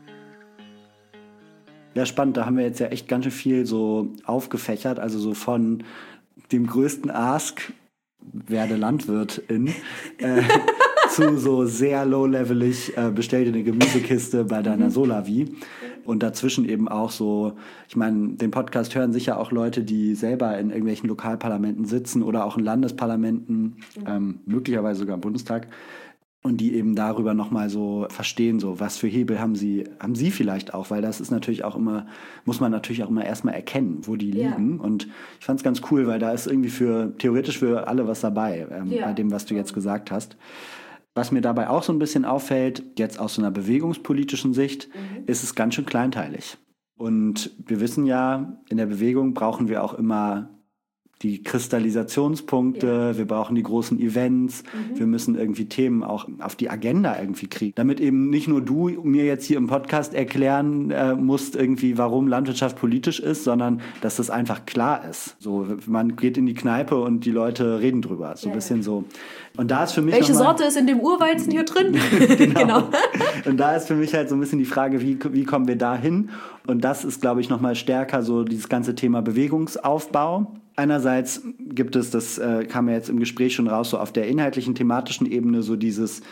Ja, spannend, da haben wir jetzt ja echt ganz schön viel so aufgefächert, also so von dem größten Ask, werde Landwirtin, äh, zu so sehr low-levelig, äh, bestell dir eine Gemüsekiste bei deiner mhm. Solavi. Und dazwischen eben auch so, ich meine, den Podcast hören sicher auch Leute, die selber in irgendwelchen Lokalparlamenten sitzen oder auch in Landesparlamenten, mhm. ähm, möglicherweise sogar im Bundestag. Und die eben darüber nochmal so verstehen, so was für Hebel haben sie, haben sie vielleicht auch, weil das ist natürlich auch immer, muss man natürlich auch immer erstmal erkennen, wo die liegen. Ja. Und ich fand es ganz cool, weil da ist irgendwie für, theoretisch für alle was dabei, ähm, ja. bei dem, was du jetzt gesagt hast. Was mir dabei auch so ein bisschen auffällt, jetzt aus so einer bewegungspolitischen Sicht, mhm. ist es ganz schön kleinteilig. Und wir wissen ja, in der Bewegung brauchen wir auch immer die Kristallisationspunkte, ja. wir brauchen die großen Events, mhm. wir müssen irgendwie Themen auch auf die Agenda irgendwie kriegen. Damit eben nicht nur du mir jetzt hier im Podcast erklären äh, musst, irgendwie, warum Landwirtschaft politisch ist, sondern dass das einfach klar ist. So, man geht in die Kneipe und die Leute reden drüber. So ein ja, bisschen ja. so. Und da ist für mich Welche mal, Sorte ist in dem Urweizen hier drin? genau. genau. Und da ist für mich halt so ein bisschen die Frage, wie, wie kommen wir da hin? Und das ist, glaube ich, nochmal stärker so dieses ganze Thema Bewegungsaufbau. Einerseits gibt es, das äh, kam ja jetzt im Gespräch schon raus, so auf der inhaltlichen, thematischen Ebene so dieses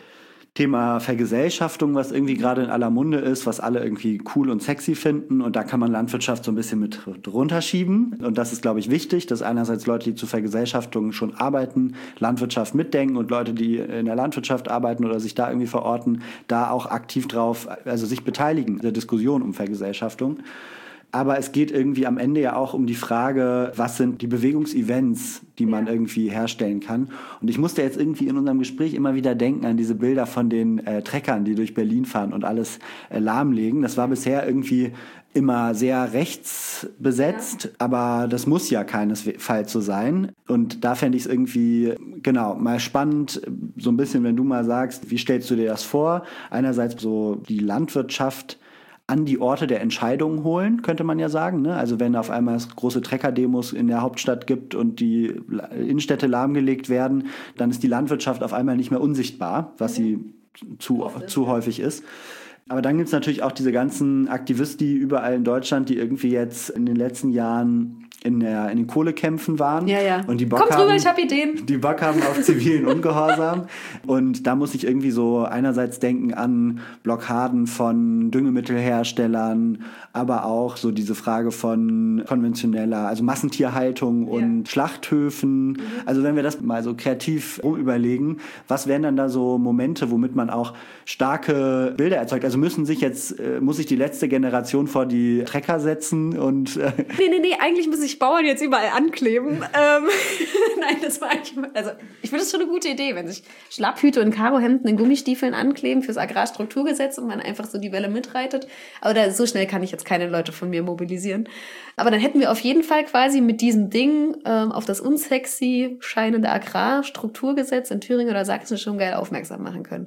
Thema Vergesellschaftung, was irgendwie gerade in aller Munde ist, was alle irgendwie cool und sexy finden. Und da kann man Landwirtschaft so ein bisschen mit runterschieben. Und das ist, glaube ich, wichtig, dass einerseits Leute, die zur Vergesellschaftung schon arbeiten, Landwirtschaft mitdenken und Leute, die in der Landwirtschaft arbeiten oder sich da irgendwie verorten, da auch aktiv drauf, also sich beteiligen in der Diskussion um Vergesellschaftung. Aber es geht irgendwie am Ende ja auch um die Frage, was sind die Bewegungsevents, die man ja. irgendwie herstellen kann. Und ich musste jetzt irgendwie in unserem Gespräch immer wieder denken an diese Bilder von den äh, Treckern, die durch Berlin fahren und alles äh, lahmlegen. Das war bisher irgendwie immer sehr rechtsbesetzt, ja. aber das muss ja keinesfalls so sein. Und da fände ich es irgendwie, genau, mal spannend, so ein bisschen, wenn du mal sagst, wie stellst du dir das vor? Einerseits so die Landwirtschaft an die Orte der Entscheidungen holen, könnte man ja sagen. Ne? Also wenn auf einmal es große Trecker-Demos in der Hauptstadt gibt und die Innenstädte lahmgelegt werden, dann ist die Landwirtschaft auf einmal nicht mehr unsichtbar, was sie zu, zu häufig ist. Aber dann gibt es natürlich auch diese ganzen Aktivisten überall in Deutschland, die irgendwie jetzt in den letzten Jahren in, der, in den Kohlekämpfen waren. Ja, ja. Und die Bock Kommt haben, rüber, ich hab Ideen. Die Bock haben auf zivilen Ungehorsam. Und da muss ich irgendwie so einerseits denken an Blockaden von Düngemittelherstellern, aber auch so diese Frage von konventioneller, also Massentierhaltung und ja. Schlachthöfen. Mhm. Also wenn wir das mal so kreativ rumüberlegen, was wären dann da so Momente, womit man auch starke Bilder erzeugt? Also müssen sich jetzt, äh, muss sich die letzte Generation vor die Trecker setzen und... Äh nee, nee, nee, eigentlich müssen sich Bauern jetzt überall ankleben. ähm, Nein, das war eigentlich... Also ich finde das schon eine gute Idee, wenn sich Schlapphüte und Karohemden in Gummistiefeln ankleben fürs Agrarstrukturgesetz und man einfach so die Welle mitreitet. Aber da, so schnell kann ich jetzt keine Leute von mir mobilisieren. Aber dann hätten wir auf jeden Fall quasi mit diesem Ding ähm, auf das unsexy scheinende Agrarstrukturgesetz in Thüringen oder Sachsen schon geil aufmerksam machen können.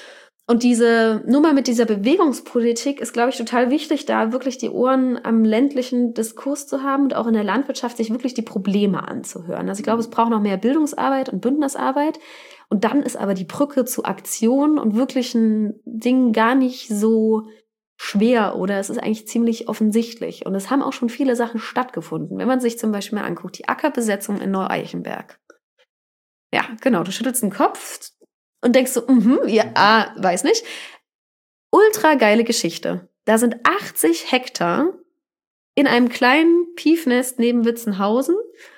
Und diese Nummer mit dieser Bewegungspolitik ist, glaube ich, total wichtig, da wirklich die Ohren am ländlichen Diskurs zu haben und auch in der Landwirtschaft sich wirklich die Probleme anzuhören. Also ich glaube, es braucht noch mehr Bildungsarbeit und Bündnisarbeit. Und dann ist aber die Brücke zu Aktion und wirklichen Dingen gar nicht so schwer oder es ist eigentlich ziemlich offensichtlich. Und es haben auch schon viele Sachen stattgefunden. Wenn man sich zum Beispiel mal anguckt, die Ackerbesetzung in Neu-Eichenberg. Ja, genau, du schüttelst den Kopf und denkst so, mhm, ja, ah, weiß nicht. Ultra geile Geschichte. Da sind achtzig Hektar in einem kleinen Piefnest neben Witzenhausen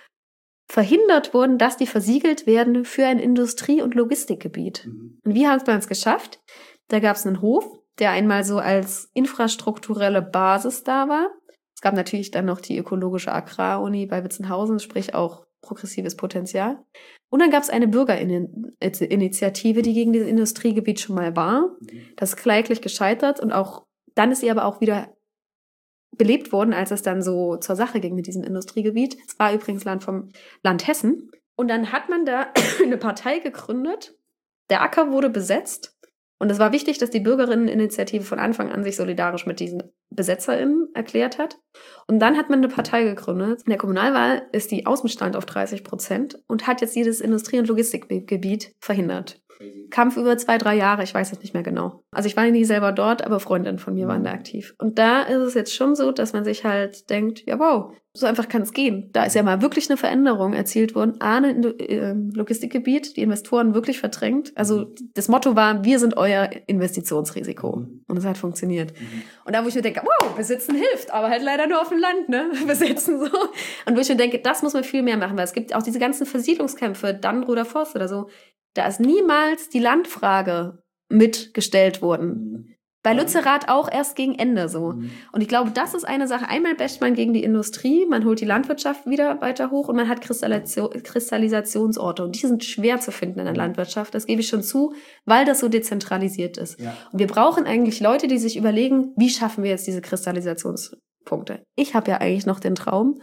verhindert worden, dass die versiegelt werden für ein Industrie- und Logistikgebiet. Mhm. Und wie hat man es geschafft? Da gab es einen Hof, der einmal so als infrastrukturelle Basis da war. Es gab natürlich dann noch die ökologische Agraruni bei Witzenhausen, sprich auch progressives Potenzial. Und dann gab es eine Bürgerinitiative, die gegen dieses Industriegebiet schon mal war. Das ist kläglich gescheitert und auch dann ist sie aber auch wieder belebt worden, als es dann so zur Sache ging mit diesem Industriegebiet. Es war übrigens Land vom Land Hessen. Und dann hat man da eine Partei gegründet. Der Acker wurde besetzt. Und es war wichtig, dass die Bürgerinneninitiative von Anfang an sich solidarisch mit diesen BesetzerInnen erklärt hat. Und dann hat man eine Partei gegründet. In der Kommunalwahl ist die Außenstand auf dreißig Prozent und hat jetzt jedes Industrie- und Logistikgebiet verhindert. Kampf über zwei, drei Jahre, ich weiß es nicht mehr genau. Also ich war nie selber dort, aber Freundinnen von mir waren da aktiv. Und da ist es jetzt schon so, dass man sich halt denkt, ja wow, so einfach kann es gehen. Da ist ja mal wirklich eine Veränderung erzielt worden. A, ein Logistikgebiet, die Investoren wirklich verdrängt. Also das Motto war, wir sind euer Investitionsrisiko. Mhm. Und es hat funktioniert. Mhm. Und da, wo ich mir denke, wow, Besitzen hilft, aber halt leider nur auf dem Land, ne? Besitzen so. Und wo ich mir denke, das muss man viel mehr machen, weil es gibt auch diese ganzen Versiedlungskämpfe, Dannenröder Forst oder so. Da ist niemals die Landfrage mitgestellt worden. Mhm. Bei Lützerath auch erst gegen Ende so. Mhm. Und ich glaube, das ist eine Sache. Einmal basht man gegen die Industrie, man holt die Landwirtschaft wieder weiter hoch und man hat Kristallisation, Kristallisationsorte. Und die sind schwer zu finden in der Landwirtschaft. Das gebe ich schon zu, weil das so dezentralisiert ist. Ja. Und wir brauchen eigentlich Leute, die sich überlegen, wie schaffen wir jetzt diese Kristallisationspunkte. Ich habe ja eigentlich noch den Traum,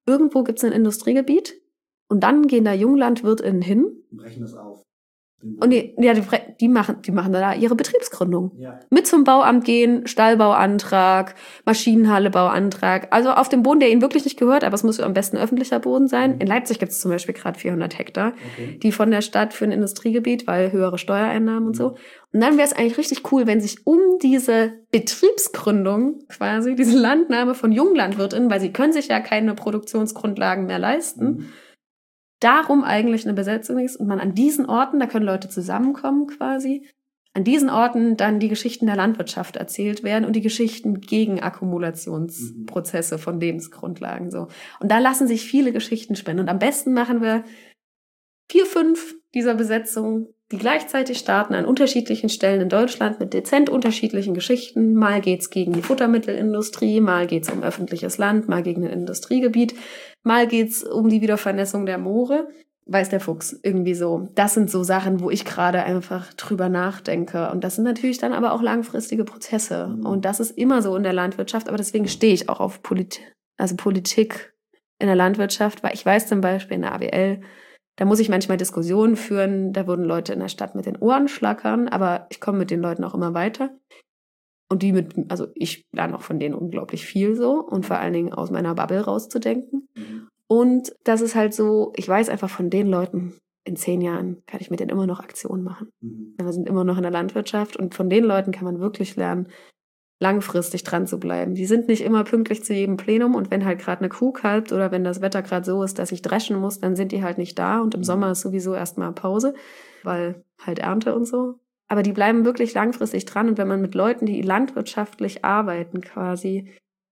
irgendwo gibt es ein Industriegebiet und dann gehen da JunglandwirtInnen hin. Und brechen das auf. Und die, ja, die, die, machen, die machen da ihre Betriebsgründung. Ja. Mit zum Bauamt gehen, Stallbauantrag, Maschinenhallebauantrag. Also auf dem Boden, der ihnen wirklich nicht gehört, aber es muss am besten öffentlicher Boden sein. In Leipzig gibt es zum Beispiel gerade vierhundert Hektar, okay. die von der Stadt für ein Industriegebiet, weil höhere Steuereinnahmen und so. Und dann wäre es eigentlich richtig cool, wenn sich um diese Betriebsgründung quasi, diese Landnahme von JunglandwirtInnen, weil sie können sich ja keine Produktionsgrundlagen mehr leisten, mhm. darum eigentlich eine Besetzung ist und man an diesen Orten, da können Leute zusammenkommen quasi, an diesen Orten dann die Geschichten der Landwirtschaft erzählt werden und die Geschichten gegen Akkumulationsprozesse von Lebensgrundlagen so. Und da lassen sich viele Geschichten spinnen. Und am besten machen wir vier, fünf dieser Besetzungen, die gleichzeitig starten an unterschiedlichen Stellen in Deutschland mit dezent unterschiedlichen Geschichten. Mal geht's gegen die Futtermittelindustrie, mal geht's um öffentliches Land, mal gegen ein Industriegebiet, mal geht's um die Wiedervernässung der Moore. Weiß der Fuchs, irgendwie so. Das sind so Sachen, wo ich gerade einfach drüber nachdenke. Und das sind natürlich dann aber auch langfristige Prozesse. Mhm. Und das ist immer so in der Landwirtschaft. Aber deswegen stehe ich auch auf Polit- also Politik in der Landwirtschaft, weil ich weiß zum Beispiel in der A W L, da muss ich manchmal Diskussionen führen, da würden Leute in der Stadt mit den Ohren schlackern, aber ich komme mit den Leuten auch immer weiter. Und die mit, also ich lerne auch von denen unglaublich viel so und vor allen Dingen aus meiner Bubble rauszudenken. Mhm. Und das ist halt so, ich weiß einfach von den Leuten, in zehn Jahren kann ich mit denen immer noch Aktionen machen. Mhm. Wir sind immer noch in der Landwirtschaft und von den Leuten kann man wirklich lernen, langfristig dran zu bleiben. Die sind nicht immer pünktlich zu jedem Plenum und wenn halt gerade eine Kuh kalbt oder wenn das Wetter gerade so ist, dass ich dreschen muss, dann sind die halt nicht da und im Sommer ist sowieso erstmal Pause, weil halt Ernte und so. Aber die bleiben wirklich langfristig dran und wenn man mit Leuten, die landwirtschaftlich arbeiten quasi,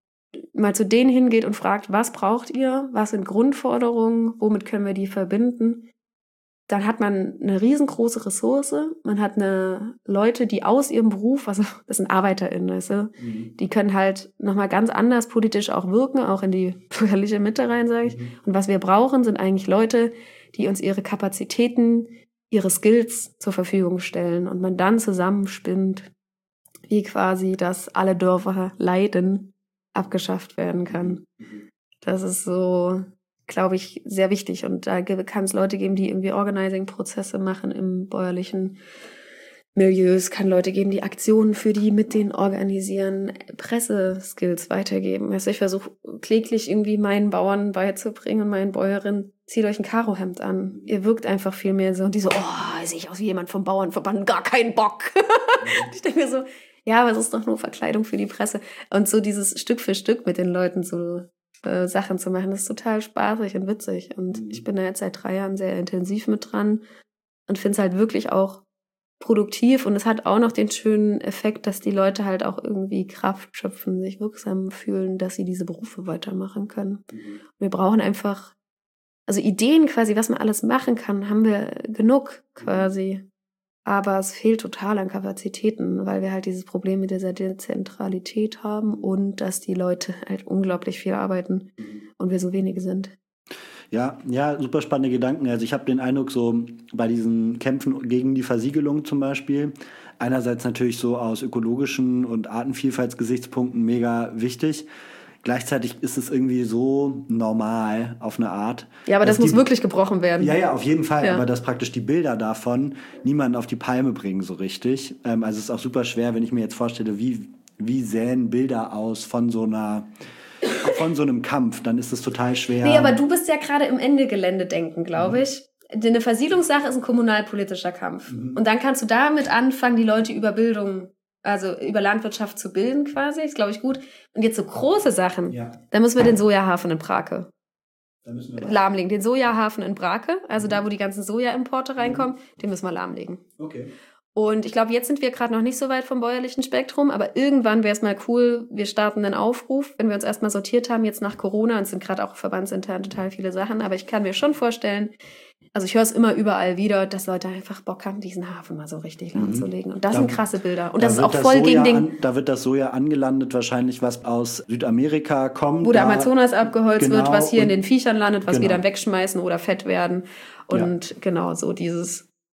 mal zu denen hingeht und fragt, was braucht ihr, was sind Grundforderungen, womit können wir die verbinden, dann hat man eine riesengroße Ressource. Man hat eine Leute, die aus ihrem Beruf, also das sind ArbeiterInnen, weißt du, mhm. die können halt nochmal ganz anders politisch auch wirken, auch in die bürgerliche Mitte rein, sage ich. Mhm. Und was wir brauchen, sind eigentlich Leute, die uns ihre Kapazitäten, ihre Skills zur Verfügung stellen und man dann zusammenspinnt, wie quasi, dass alle Dörfer leiden, abgeschafft werden kann. Das ist so, glaube ich, sehr wichtig. Und da kann es Leute geben, die irgendwie Organizing-Prozesse machen im bäuerlichen Milieu. Es kann Leute geben, die Aktionen für die mit denen organisieren, Presseskills weitergeben. Also ich versuche kläglich irgendwie meinen Bauern beizubringen und meinen Bäuerinnen, zieht euch ein Karohemd an. Ihr wirkt einfach viel mehr so. Und die so, oh, sehe ich aus wie jemand vom Bauernverband, gar keinen Bock. Ich denke mir so, ja, aber es ist doch nur Verkleidung für die Presse. Und so dieses Stück für Stück mit den Leuten so äh, Sachen zu machen, das ist total spaßig und witzig. Und mhm. ich bin da jetzt seit drei Jahren sehr intensiv mit dran und finde es halt wirklich auch produktiv. Und es hat auch noch den schönen Effekt, dass die Leute halt auch irgendwie Kraft schöpfen, sich wirksam fühlen, dass sie diese Berufe weitermachen können. Mhm. Wir brauchen einfach, also Ideen quasi, was man alles machen kann, haben wir genug quasi. Aber es fehlt total an Kapazitäten, weil wir halt dieses Problem mit dieser Dezentralität haben und dass die Leute halt unglaublich viel arbeiten und wir so wenige sind. Ja, ja, super spannende Gedanken. Also ich habe den Eindruck, so bei diesen Kämpfen gegen die Versiegelung zum Beispiel, einerseits natürlich so aus ökologischen und Artenvielfaltsgesichtspunkten mega wichtig. Gleichzeitig ist es irgendwie so normal auf eine Art. Ja, aber das muss die, wirklich gebrochen werden. Ja, ja, auf jeden Fall. Ja. Aber dass praktisch die Bilder davon niemanden auf die Palme bringen so richtig. Ähm, also es ist auch super schwer, wenn ich mir jetzt vorstelle, wie, wie sähen Bilder aus von so einer... von so einem Kampf, dann ist es total schwer. Nee, aber du bist ja gerade im Ende-Gelände-Denken, glaube mhm. ich. Eine Versiedlungssache ist ein kommunalpolitischer Kampf. Mhm. Und dann kannst du damit anfangen, die Leute über Bildung, also über Landwirtschaft zu bilden quasi. Ist, glaube ich, gut. Und jetzt so große Sachen, ja. Da müssen wir den Sojahafen in Brake da müssen wir lahmlegen. Den Sojahafen in Brake, also mhm. da, wo die ganzen Sojaimporte reinkommen, mhm. den müssen wir lahmlegen. Okay. Und ich glaube, jetzt sind wir gerade noch nicht so weit vom bäuerlichen Spektrum, aber irgendwann wäre es mal cool, wir starten einen Aufruf, wenn wir uns erstmal sortiert haben, jetzt nach Corona, und es sind gerade auch verbandsintern total viele Sachen, aber ich kann mir schon vorstellen, also ich höre es immer überall wieder, dass Leute einfach Bock haben, diesen Hafen mal so richtig mhm. lahmzulegen. Und das da, sind krasse Bilder. Und das ist auch voll Soja gegen den... An, da wird das Soja angelandet, wahrscheinlich was aus Südamerika kommt. Wo der Amazonas abgeholzt genau, wird, was hier in den Viechern landet, was genau. wir dann wegschmeißen oder fett werden. Und ja. genau, so dieses...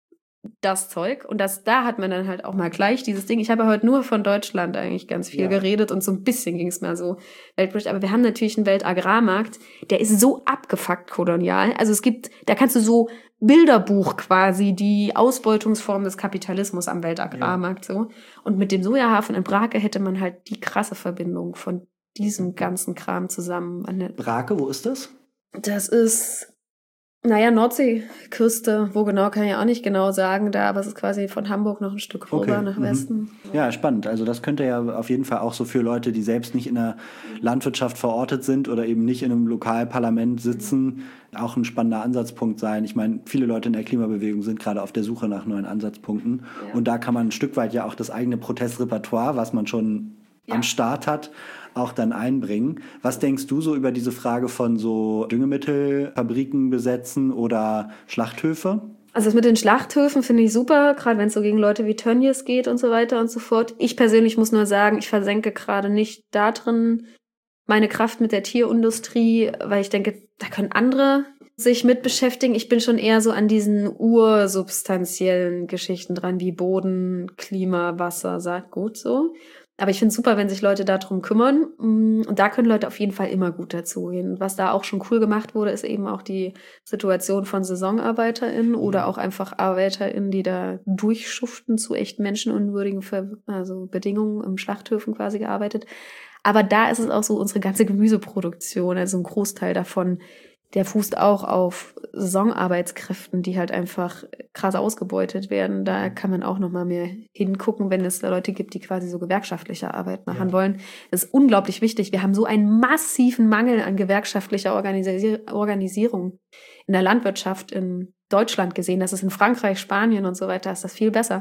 das Zeug. Und das, da hat man dann halt auch mal gleich dieses Ding. Ich habe ja heute nur von Deutschland eigentlich ganz viel ja. geredet und so ein bisschen ging es mal so weltpolitisch. Aber wir haben natürlich einen Weltagrarmarkt, der ist so abgefuckt kolonial. Also es gibt, da kannst du so Bilderbuch quasi, die Ausbeutungsform des Kapitalismus am Weltagrarmarkt ja. so. Und mit dem Sojahafen in Brake hätte man halt die krasse Verbindung von diesem ganzen Kram zusammen. Brake, wo ist das? Das ist, naja, Nordseeküste, wo genau, kann ich auch nicht genau sagen, da, aber es ist quasi von Hamburg noch ein Stück rüber okay. nach Westen. Mhm. Ja, spannend. Also das könnte ja auf jeden Fall auch so für Leute, die selbst nicht in der Landwirtschaft verortet sind oder eben nicht in einem Lokalparlament sitzen, auch ein spannender Ansatzpunkt sein. Ich meine, viele Leute in der Klimabewegung sind gerade auf der Suche nach neuen Ansatzpunkten. Ja. Und da kann man ein Stück weit ja auch das eigene Protestrepertoire, was man schon ja. am Start hat, auch dann einbringen. Was denkst du so über diese Frage von so Düngemittelfabriken besetzen oder Schlachthöfe? Also das mit den Schlachthöfen finde ich super, gerade wenn es so gegen Leute wie Tönnies geht und so weiter und so fort. Ich persönlich muss nur sagen, ich versenke gerade nicht da drin meine Kraft mit der Tierindustrie, weil ich denke, da können andere sich mit beschäftigen. Ich bin schon eher so an diesen ursubstanziellen Geschichten dran, wie Boden, Klima, Wasser, Saatgut so. Aber ich finde es super, wenn sich Leute darum kümmern. Und da können Leute auf jeden Fall immer gut dazugehen. Was da auch schon cool gemacht wurde, ist eben auch die Situation von SaisonarbeiterInnen mhm. oder auch einfach ArbeiterInnen, die da durchschuften zu echt menschenunwürdigen Ver- also Bedingungen im Schlachthöfen quasi gearbeitet. Aber da ist es auch so, unsere ganze Gemüseproduktion, also ein Großteil davon, der fußt auch auf Saisonarbeitskräften, die halt einfach krass ausgebeutet werden. Da kann man auch noch mal mehr hingucken, wenn es da Leute gibt, die quasi so gewerkschaftliche Arbeit machen ja. wollen. Das ist unglaublich wichtig. Wir haben so einen massiven Mangel an gewerkschaftlicher Organisi- Organisierung in der Landwirtschaft in Deutschland gesehen. Das ist in Frankreich, Spanien und so weiter, ist das viel besser.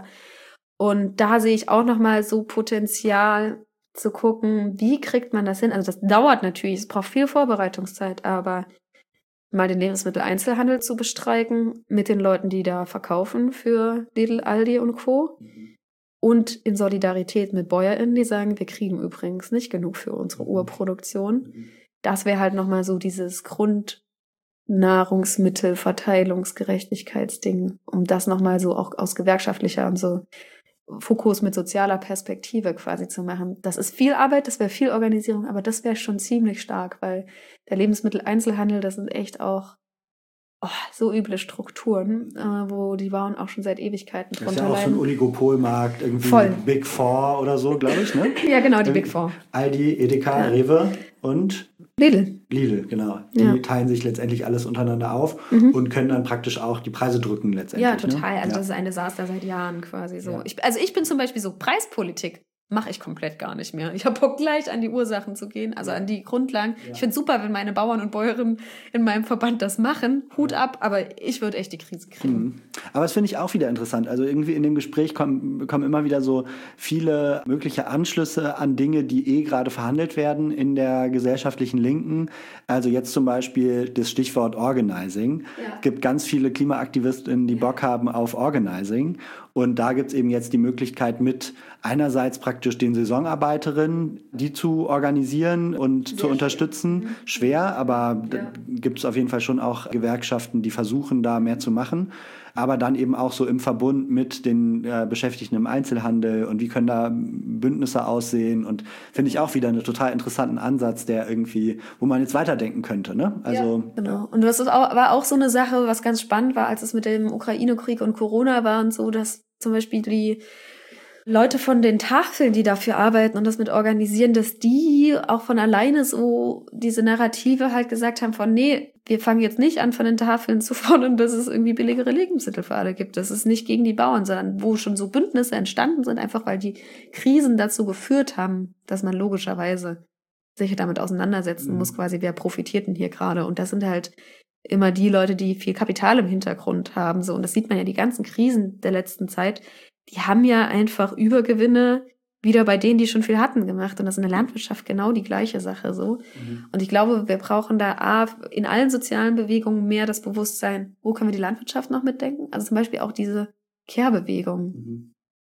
Und da sehe ich auch noch mal so Potenzial zu gucken, wie kriegt man das hin? Also das dauert natürlich, es braucht viel Vorbereitungszeit, aber mal den Lebensmitteleinzelhandel zu bestreiken mit den Leuten, die da verkaufen für Lidl, Aldi und Co. Mhm. Und in Solidarität mit BäuerInnen, die sagen, wir kriegen übrigens nicht genug für unsere mhm. Urproduktion. Mhm. Das wäre halt nochmal so dieses Grundnahrungsmittelverteilungsgerechtigkeitsding, um das nochmal so auch aus gewerkschaftlicher und so Fokus mit sozialer Perspektive quasi zu machen. Das ist viel Arbeit, das wäre viel Organisierung, aber das wäre schon ziemlich stark, weil der Lebensmitteleinzelhandel, das sind echt auch oh, so üble Strukturen, äh, wo die Bauern auch schon seit Ewigkeiten drunter leiden. Das ist ja auch so ein Oligopolmarkt, irgendwie Voll. Big Four oder so, glaube ich, ne? Ja, genau, die Big Four. Aldi, Edeka, ja. Rewe und Lidl. Lidl, genau. Die ja. teilen sich letztendlich alles untereinander auf mhm. und können dann praktisch auch die Preise drücken letztendlich. Ja, total. Ne? Also ja. das ist ein Desaster seit Jahren quasi so. Ja. Ich, also ich bin zum Beispiel so Preispolitik. Mache ich komplett gar nicht mehr. Ich habe Bock, gleich an die Ursachen zu gehen, also an die Grundlagen. Ja. Ich finde es super, wenn meine Bauern und Bäuerinnen in meinem Verband das machen. Hut ab, aber ich würde echt die Krise kriegen. Mhm. Aber das finde ich auch wieder interessant. Also irgendwie in dem Gespräch kommen, kommen immer wieder so viele mögliche Anschlüsse an Dinge, die eh gerade verhandelt werden in der gesellschaftlichen Linken. Also jetzt zum Beispiel das Stichwort Organizing. Ja. Es gibt ganz viele KlimaaktivistInnen, die ja. Bock haben auf Organizing. Und da gibt es eben jetzt die Möglichkeit, mit einerseits praktisch den Saisonarbeiterinnen, die zu organisieren und Sehr zu unterstützen. Schön. Schwer, aber ja. gibt es auf jeden Fall schon auch Gewerkschaften, die versuchen, da mehr zu machen. Aber dann eben auch so im Verbund mit den äh, Beschäftigten im Einzelhandel und wie können da Bündnisse aussehen. Und finde ich auch wieder einen total interessanten Ansatz, der irgendwie, wo man jetzt weiterdenken könnte. Ne? Also, ja, genau. Und das ist auch, war auch so eine Sache, was ganz spannend war, als es mit dem Ukraine-Krieg und Corona war und so, dass zum Beispiel die Leute von den Tafeln, die dafür arbeiten und das mit organisieren, dass die auch von alleine so diese Narrative halt gesagt haben von, nee, wir fangen jetzt nicht an, von den Tafeln zu fordern, dass es irgendwie billigere Lebensmittel für alle gibt. Das ist nicht gegen die Bauern, sondern wo schon so Bündnisse entstanden sind, einfach weil die Krisen dazu geführt haben, dass man logischerweise sich damit auseinandersetzen mhm. muss, quasi, wer profitiert denn hier gerade? Und das sind halt immer die Leute, die viel Kapital im Hintergrund haben. So. Und das sieht man ja, die ganzen Krisen der letzten Zeit, die haben ja einfach Übergewinne wieder bei denen, die schon viel hatten, gemacht. Und das ist in der Landwirtschaft genau die gleiche Sache so. Mhm. Und ich glaube, wir brauchen da A, in allen sozialen Bewegungen mehr das Bewusstsein, wo können wir die Landwirtschaft noch mitdenken? Also zum Beispiel auch diese Care-Bewegung. Mhm.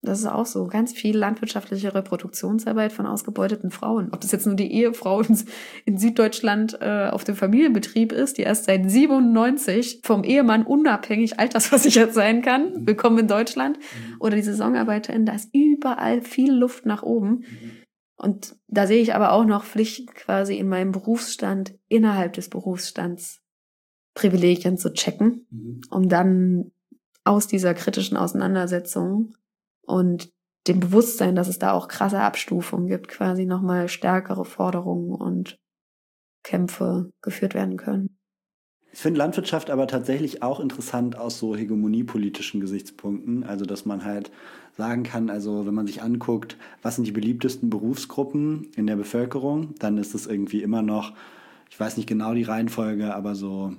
Das ist auch so. Ganz viel landwirtschaftliche Reproduktionsarbeit von ausgebeuteten Frauen. Ob das jetzt nur die Ehefrau in, in Süddeutschland äh, auf dem Familienbetrieb ist, die erst seit siebenundneunzig vom Ehemann unabhängig altersversichert sein kann, willkommen in Deutschland. Oder die Saisonarbeiterin, da ist überall viel Luft nach oben. Und da sehe ich aber auch noch Pflicht quasi in meinem Berufsstand, innerhalb des Berufsstands Privilegien zu checken, um dann aus dieser kritischen Auseinandersetzung und dem Bewusstsein, dass es da auch krasse Abstufungen gibt, quasi nochmal stärkere Forderungen und Kämpfe geführt werden können. Ich finde Landwirtschaft aber tatsächlich auch interessant aus so hegemoniepolitischen Gesichtspunkten. Also, dass man halt sagen kann, also wenn man sich anguckt, was sind die beliebtesten Berufsgruppen in der Bevölkerung, dann ist es irgendwie immer noch, ich weiß nicht genau die Reihenfolge, aber so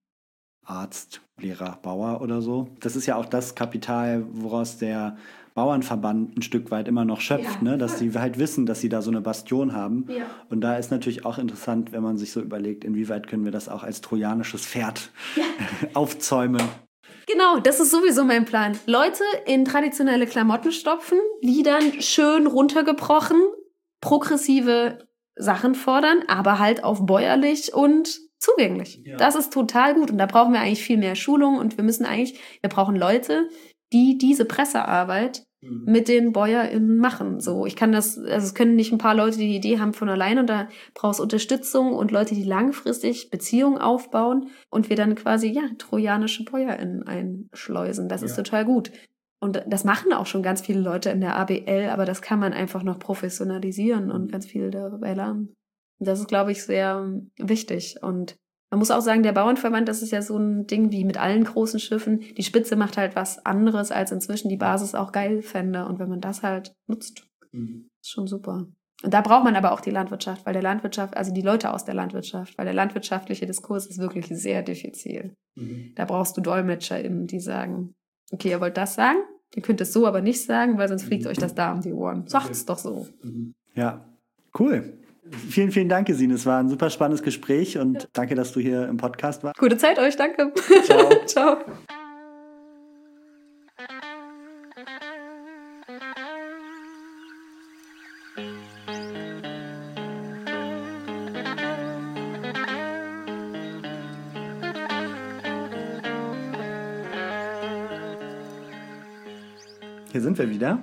Arzt, Lehrer, Bauer oder so. Das ist ja auch das Kapital, woraus der Bauernverband ein Stück weit immer noch schöpft, ja, ne? Dass sie halt wissen, dass sie da so eine Bastion haben. Ja. Und da ist natürlich auch interessant, wenn man sich so überlegt, inwieweit können wir das auch als trojanisches Pferd ja. aufzäumen. Genau, das ist sowieso mein Plan. Leute in traditionelle Klamotten stopfen, die dann schön runtergebrochen, progressive Sachen fordern, aber halt auf bäuerlich und zugänglich. Ja. Das ist total gut. Und da brauchen wir eigentlich viel mehr Schulung und wir müssen eigentlich, wir brauchen Leute, die diese Pressearbeit mhm. mit den BäuerInnen machen. So, ich kann das, also es können nicht ein paar Leute, die die Idee haben von alleine, und da brauchst Unterstützung und Leute, die langfristig Beziehungen aufbauen und wir dann quasi, ja, trojanische BäuerInnen einschleusen. Das ja. ist total gut. Und das machen auch schon ganz viele Leute in der A B L, aber das kann man einfach noch professionalisieren und ganz viel dabei lernen. Und das ist, glaube ich, sehr wichtig. Und man muss auch sagen, der Bauernverband, das ist ja so ein Ding wie mit allen großen Schiffen. Die Spitze macht halt was anderes, als inzwischen die Basis auch geil fände. Und wenn man das halt nutzt, mhm. ist schon super. Und da braucht man aber auch die Landwirtschaft, weil der Landwirtschaft, also die Leute aus der Landwirtschaft, weil der landwirtschaftliche Diskurs ist wirklich sehr diffizil. Mhm. Da brauchst du DolmetscherInnen, die sagen, okay, ihr wollt das sagen, ihr könnt es so aber nicht sagen, weil sonst fliegt mhm. euch das da um die Ohren. Sagt's doch so. Mhm. Ja, cool. Vielen, vielen Dank, Gesine. Es war ein super spannendes Gespräch und ja. danke, dass du hier im Podcast warst. Gute Zeit euch, danke. Ciao. Ciao. Hier sind wir wieder.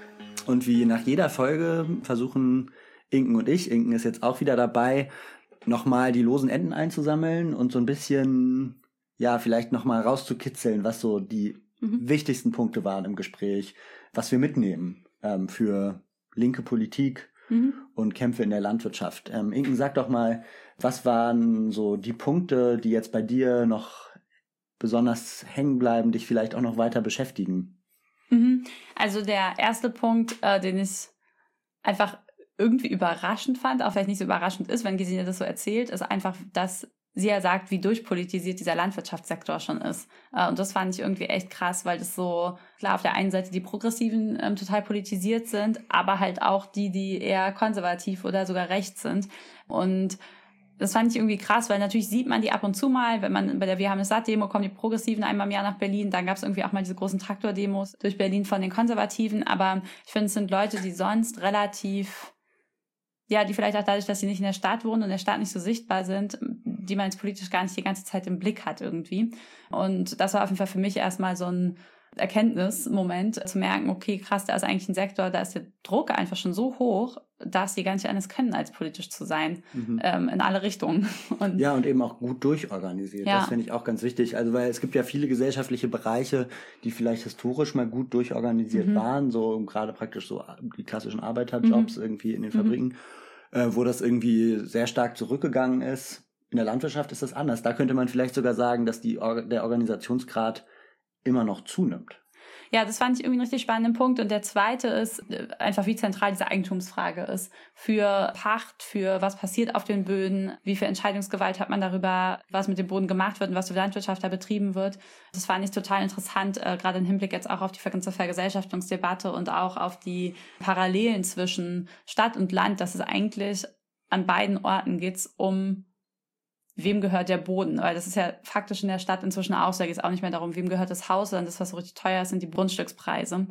Und wie nach jeder Folge versuchen Inken und ich, Inken ist jetzt auch wieder dabei, nochmal die losen Enden einzusammeln und so ein bisschen, ja, vielleicht nochmal rauszukitzeln, was so die mhm. wichtigsten Punkte waren im Gespräch, was wir mitnehmen ähm, für linke Politik mhm. und Kämpfe in der Landwirtschaft. Ähm, Inken, sag doch mal, was waren so die Punkte, die jetzt bei dir noch besonders hängen bleiben, dich vielleicht auch noch weiter beschäftigen? Mhm. Also der erste Punkt, äh, den ich einfach irgendwie überraschend fand, auch vielleicht nicht so überraschend ist, wenn Gesine das so erzählt, ist einfach, dass sie ja sagt, wie durchpolitisiert dieser Landwirtschaftssektor schon ist. Und das fand ich irgendwie echt krass, weil das so, klar, auf der einen Seite die Progressiven ähm, total politisiert sind, aber halt auch die, die eher konservativ oder sogar rechts sind. Und das fand ich irgendwie krass, weil natürlich sieht man die ab und zu mal, wenn man bei der Wir haben es satt Demo kommen die Progressiven einmal im Jahr nach Berlin, dann gab es irgendwie auch mal diese großen Traktordemos durch Berlin von den Konservativen, aber ich finde, es sind Leute, die sonst relativ, ja, die vielleicht auch dadurch, dass sie nicht in der Stadt wohnen und in der Stadt nicht so sichtbar sind, die man jetzt politisch gar nicht die ganze Zeit im Blick hat irgendwie. Und das war auf jeden Fall für mich erstmal so ein Erkenntnismoment, zu merken, okay, krass, da ist eigentlich ein Sektor, da ist der Druck einfach schon so hoch, dass die gar nicht anders können, als politisch zu sein, mhm. ähm, in alle Richtungen. Und ja, und eben auch gut durchorganisiert. Ja. Das finde ich auch ganz wichtig. Also, weil es gibt ja viele gesellschaftliche Bereiche, die vielleicht historisch mal gut durchorganisiert mhm. waren, so gerade praktisch so die klassischen Arbeiterjobs mhm. irgendwie in den Fabriken, mhm. äh, wo das irgendwie sehr stark zurückgegangen ist. In der Landwirtschaft ist das anders. Da könnte man vielleicht sogar sagen, dass die Or- der Organisationsgrad immer noch zunimmt. Ja, das fand ich irgendwie einen richtig spannenden Punkt. Und der zweite ist einfach, wie zentral diese Eigentumsfrage ist. Für Pacht, für was passiert auf den Böden, wie viel Entscheidungsgewalt hat man darüber, was mit dem Boden gemacht wird und was für Landwirtschaft da betrieben wird. Das fand ich total interessant, äh, gerade im Hinblick jetzt auch auf die ganze Vergesellschaftungsdebatte und auch auf die Parallelen zwischen Stadt und Land, dass es eigentlich an beiden Orten geht um wem gehört der Boden? Weil das ist ja faktisch in der Stadt inzwischen auch so. Da geht es auch nicht mehr darum, wem gehört das Haus, sondern das, was so richtig teuer ist, sind die Grundstückspreise.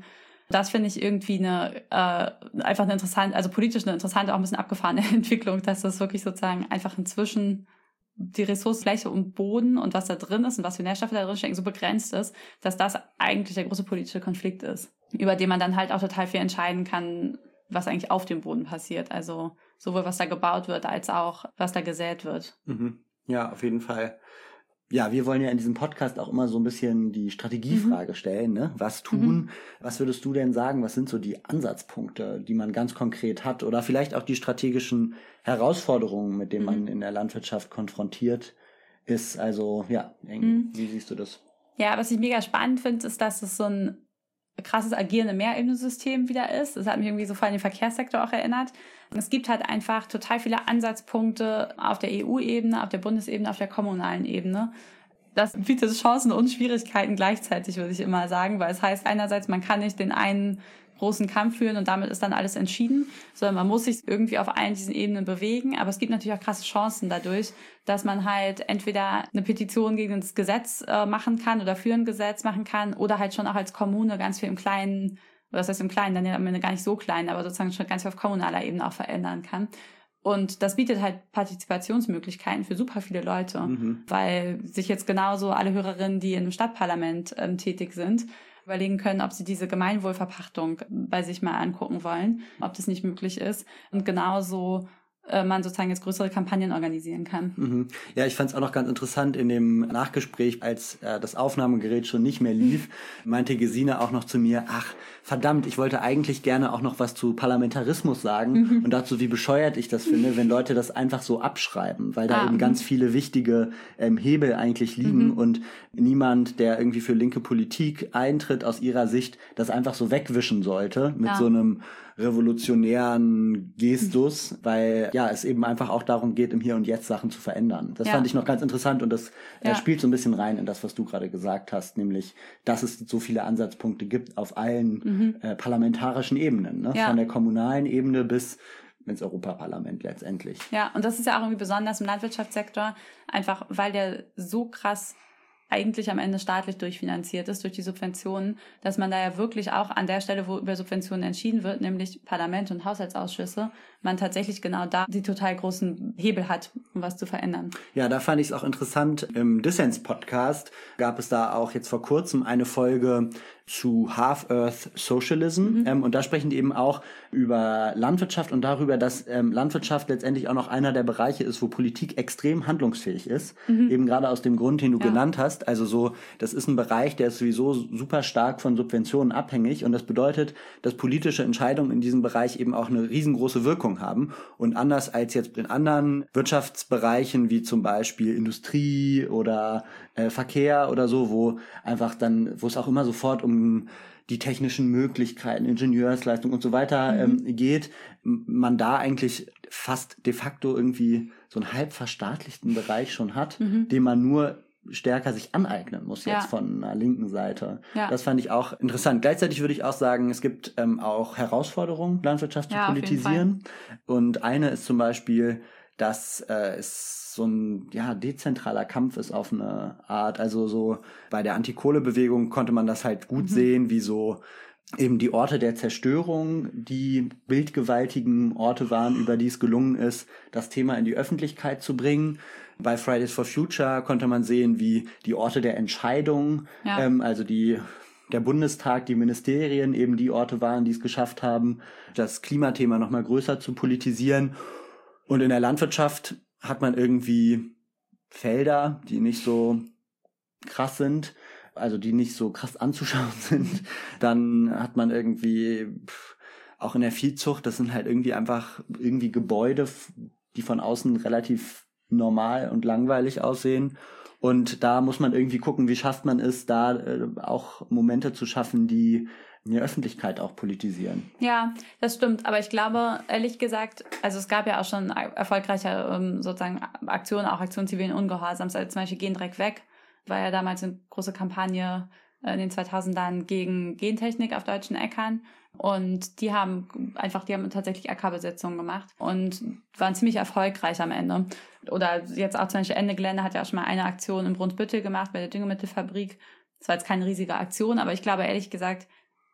Das finde ich irgendwie eine, äh, einfach eine interessante, also politisch eine interessante, auch ein bisschen abgefahrene Entwicklung, dass das wirklich sozusagen einfach inzwischen die Ressourcenfläche und Boden und was da drin ist und was für Nährstoffe da drin stecken, so begrenzt ist, dass das eigentlich der große politische Konflikt ist, über den man dann halt auch total viel entscheiden kann, was eigentlich auf dem Boden passiert. Also sowohl was da gebaut wird, als auch was da gesät wird. Mhm. Ja, auf jeden Fall. Ja, wir wollen ja in diesem Podcast auch immer so ein bisschen die Strategiefrage mhm. stellen, ne? Was tun? Mhm. Was würdest du denn sagen? Was sind so die Ansatzpunkte, die man ganz konkret hat? Oder vielleicht auch die strategischen Herausforderungen, mit denen mhm. man in der Landwirtschaft konfrontiert ist? Also, ja, mhm. wie siehst du das? Ja, was ich mega spannend finde, ist, dass es so ein krasses agierende Mehrebenensystem wieder ist. Das hat mich irgendwie so vor allem den Verkehrssektor auch erinnert. Es gibt halt einfach total viele Ansatzpunkte auf der E U-Ebene, auf der Bundesebene, auf der kommunalen Ebene. Das bietet Chancen und Schwierigkeiten gleichzeitig, würde ich immer sagen, weil es heißt einerseits, man kann nicht den einen großen Kampf führen und damit ist dann alles entschieden, sondern man muss sich irgendwie auf allen diesen Ebenen bewegen. Aber es gibt natürlich auch krasse Chancen dadurch, dass man halt entweder eine Petition gegen das Gesetz äh, machen kann oder für ein Gesetz machen kann oder halt schon auch als Kommune ganz viel im Kleinen, oder das heißt im Kleinen, dann ja am Ende gar nicht so klein, aber sozusagen schon ganz viel auf kommunaler Ebene auch verändern kann. Und das bietet halt Partizipationsmöglichkeiten für super viele Leute, mhm. weil sich jetzt genauso alle Hörerinnen, die in einem Stadtparlament ähm, tätig sind, überlegen können, ob sie diese Gemeinwohlverpachtung bei sich mal angucken wollen, ob das nicht möglich ist. Und genauso äh, man sozusagen jetzt größere Kampagnen organisieren kann. Mhm. Ja, ich fand es auch noch ganz interessant in dem Nachgespräch, als äh, das Aufnahmegerät schon nicht mehr lief, meinte Gesine auch noch zu mir, ach, verdammt, ich wollte eigentlich gerne auch noch was zu Parlamentarismus sagen mhm. und dazu, wie bescheuert ich das finde, wenn Leute das einfach so abschreiben, weil da ah, eben ganz viele wichtige ähm, Hebel eigentlich liegen mhm. und niemand, der irgendwie für linke Politik eintritt, aus ihrer Sicht das einfach so wegwischen sollte mit ja. so einem revolutionären Gestus, weil ja es eben einfach auch darum geht, im Hier und Jetzt Sachen zu verändern. Das ja. fand ich noch ganz interessant und das ja. äh, spielt so ein bisschen rein in das, was du gerade gesagt hast, nämlich, dass es so viele Ansatzpunkte gibt auf allen mhm. äh, parlamentarischen Ebenen, ne? Ja. Von der kommunalen Ebene bis ins Europaparlament letztendlich. Ja, und das ist ja auch irgendwie besonders im Landwirtschaftssektor, einfach weil der so krass eigentlich am Ende staatlich durchfinanziert ist, durch die Subventionen, dass man da ja wirklich auch an der Stelle, wo über Subventionen entschieden wird, nämlich Parlament und Haushaltsausschüsse, man tatsächlich genau da die total großen Hebel hat, um was zu verändern. Ja, da fand ich es auch interessant. Im Dissens-Podcast gab es da auch jetzt vor kurzem eine Folge zu Half-Earth Socialism. Mhm. Ähm, und da sprechen die eben auch über Landwirtschaft und darüber, dass ähm, Landwirtschaft letztendlich auch noch einer der Bereiche ist, wo Politik extrem handlungsfähig ist. Mhm. Eben gerade aus dem Grund, den du ja. genannt hast. Also so, das ist ein Bereich, der ist sowieso super stark von Subventionen abhängig. Und das bedeutet, dass politische Entscheidungen in diesem Bereich eben auch eine riesengroße Wirkung haben. Und anders als jetzt in anderen Wirtschaftsbereichen, wie zum Beispiel Industrie oder äh, Verkehr oder so, wo einfach dann, wo es auch immer sofort um die technischen Möglichkeiten, Ingenieursleistung und so weiter mhm. ähm, geht, man da eigentlich fast de facto irgendwie so einen halb verstaatlichten Bereich schon hat, mhm. den man nur stärker sich aneignen muss jetzt ja. von einer linken Seite. Ja. Das fand ich auch interessant. Gleichzeitig würde ich auch sagen, es gibt ähm, auch Herausforderungen, Landwirtschaft ja, zu politisieren. Und eine ist zum Beispiel, dass äh, es so ein ja dezentraler Kampf ist auf eine Art. Also so bei der Antikohlebewegung konnte man das halt gut mhm. sehen, wie so eben die Orte der Zerstörung, die bildgewaltigen Orte waren, über die es gelungen ist, das Thema in die Öffentlichkeit zu bringen. Bei Fridays for Future konnte man sehen, wie die Orte der Entscheidung, ja. ähm, also die der Bundestag, die Ministerien eben die Orte waren, die es geschafft haben, das Klimathema noch mal größer zu politisieren. Und in der Landwirtschaft hat man irgendwie Felder, die nicht so krass sind, also die nicht so krass anzuschauen sind. Dann hat man irgendwie auch in der Viehzucht, das sind halt irgendwie einfach irgendwie Gebäude, die von außen relativ normal und langweilig aussehen. Und da muss man irgendwie gucken, wie schafft man es, da äh, auch Momente zu schaffen, die in der Öffentlichkeit auch politisieren. Ja, das stimmt. Aber ich glaube, ehrlich gesagt, also es gab ja auch schon erfolgreiche ähm, sozusagen Aktionen, auch Aktionen zivilen Ungehorsams, also zum Beispiel Gen direkt weg, war ja damals eine große Kampagne in den zweitausendern gegen Gentechnik auf deutschen Äckern. Und die haben einfach, die haben tatsächlich Ackerbesetzungen gemacht und waren ziemlich erfolgreich am Ende. Oder jetzt auch zum Beispiel Ende Gelände hat ja auch schon mal eine Aktion in Brunsbüttel gemacht bei der Düngemittelfabrik. Das war jetzt keine riesige Aktion, aber ich glaube ehrlich gesagt,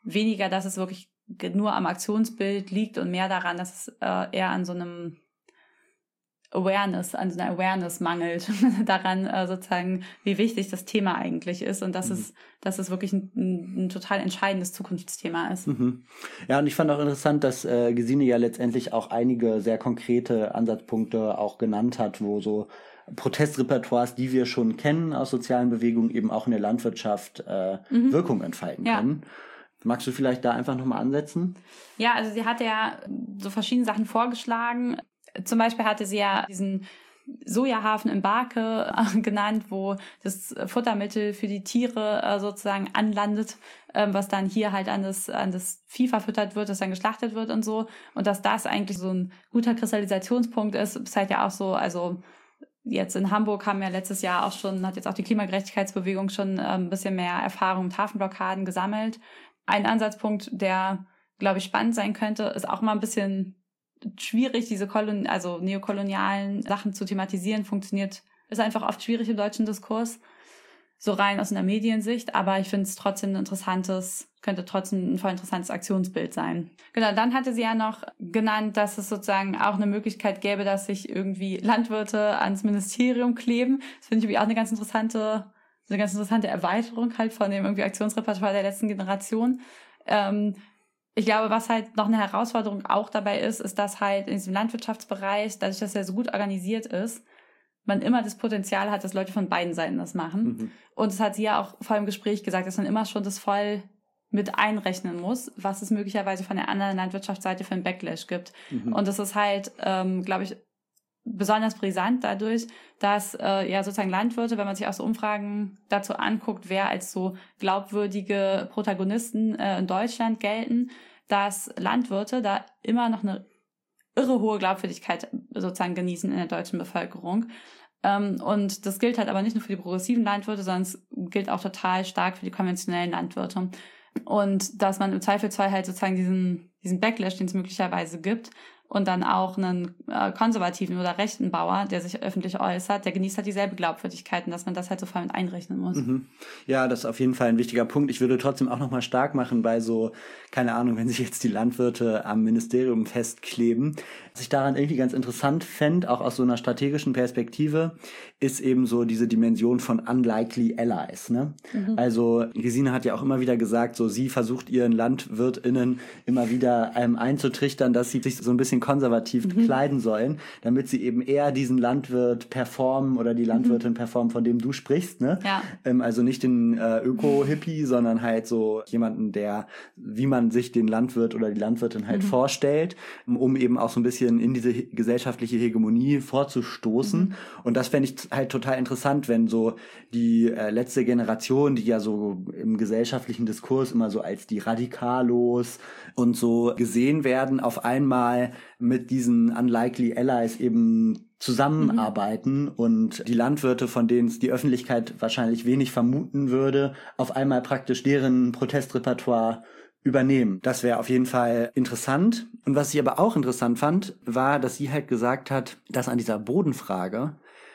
weniger, dass es wirklich nur am Aktionsbild liegt und mehr daran, dass es äh, eher an so einem Awareness, an so einer Awareness mangelt, daran äh, sozusagen, wie wichtig das Thema eigentlich ist und dass, mhm. es, dass es wirklich ein, ein, ein total entscheidendes Zukunftsthema ist. Mhm. Ja, und ich fand auch interessant, dass äh, Gesine ja letztendlich auch einige sehr konkrete Ansatzpunkte auch genannt hat, wo so Protestrepertoires, die wir schon kennen aus sozialen Bewegungen, eben auch in der Landwirtschaft äh, mhm. Wirkung entfalten ja. können. Magst du vielleicht da einfach nochmal ansetzen? Ja, also sie hatte ja so verschiedene Sachen vorgeschlagen. Zum Beispiel hatte sie ja diesen Sojahafen in Barke äh, genannt, wo das Futtermittel für die Tiere äh, sozusagen anlandet, ähm, was dann hier halt an das, an das Vieh verfüttert wird, das dann geschlachtet wird und so. Und dass das eigentlich so ein guter Kristallisationspunkt ist, ist halt ja auch so, also jetzt in Hamburg haben ja letztes Jahr auch schon, hat jetzt auch die Klimagerechtigkeitsbewegung schon äh, ein bisschen mehr Erfahrung mit Hafenblockaden gesammelt. Ein Ansatzpunkt, der, glaube ich, spannend sein könnte, ist auch mal ein bisschen schwierig, diese Kolon- also neokolonialen Sachen zu thematisieren, funktioniert, ist einfach oft schwierig im deutschen Diskurs, so rein aus einer Mediensicht, aber ich finde es trotzdem ein interessantes, könnte trotzdem ein voll interessantes Aktionsbild sein. Genau, dann hatte sie ja noch genannt, dass es sozusagen auch eine Möglichkeit gäbe, dass sich irgendwie Landwirte ans Ministerium kleben. Das finde ich irgendwie auch eine ganz interessante, eine ganz interessante Erweiterung halt von dem irgendwie Aktionsrepertoire der letzten Generation. Ähm, Ich glaube, was halt noch eine Herausforderung auch dabei ist, ist, dass halt in diesem Landwirtschaftsbereich, dadurch, dass er so gut organisiert ist, man immer das Potenzial hat, dass Leute von beiden Seiten das machen. Mhm. Und das hat sie ja auch vor im Gespräch gesagt, dass man immer schon das voll mit einrechnen muss, was es möglicherweise von der anderen Landwirtschaftsseite für einen Backlash gibt. Mhm. Und das ist halt, ähm, glaube ich, besonders brisant dadurch, dass äh, ja sozusagen Landwirte, wenn man sich auch so Umfragen dazu anguckt, wer als so glaubwürdige Protagonisten äh, in Deutschland gelten, dass Landwirte da immer noch eine irre hohe Glaubwürdigkeit sozusagen genießen in der deutschen Bevölkerung. Ähm, und das gilt halt aber nicht nur für die progressiven Landwirte, sondern es gilt auch total stark für die konventionellen Landwirte. Und dass man im Zweifelsfall halt sozusagen diesen, diesen Backlash, den es möglicherweise gibt, und dann auch einen äh, konservativen oder rechten Bauer, der sich öffentlich äußert, der genießt halt dieselbe Glaubwürdigkeit und dass man das halt so voll mit einrechnen muss. Mhm. Ja, das ist auf jeden Fall ein wichtiger Punkt. Ich würde trotzdem auch nochmal stark machen bei so, keine Ahnung, wenn sich jetzt die Landwirte am Ministerium festkleben. Was ich daran irgendwie ganz interessant fände, auch aus so einer strategischen Perspektive, ist eben so diese Dimension von unlikely allies. Ne? Mhm. Also Gesine hat ja auch immer wieder gesagt, so sie versucht ihren LandwirtInnen immer wieder ähm, einzutrichtern, dass sie sich so ein bisschen konservativ mhm. kleiden sollen, damit sie eben eher diesen Landwirt performen oder die Landwirtin mhm. performen, von dem du sprichst. Ne? Ja. Ähm, also nicht den äh, Öko-Hippie, sondern halt so jemanden, der, wie man sich den Landwirt oder die Landwirtin halt mhm. vorstellt, um eben auch so ein bisschen in diese he- gesellschaftliche Hegemonie vorzustoßen. Mhm. Und das fände ich halt total interessant, wenn so die äh, letzte Generation, die ja so im gesellschaftlichen Diskurs immer so als die Radikalos und so gesehen werden, auf einmal mit diesen unlikely allies eben zusammenarbeiten mhm. und die Landwirte, von denen es die Öffentlichkeit wahrscheinlich wenig vermuten würde, auf einmal praktisch deren Protestrepertoire übernehmen. Das wäre auf jeden Fall interessant. Und was ich aber auch interessant fand, war, dass sie halt gesagt hat, dass an dieser Bodenfrage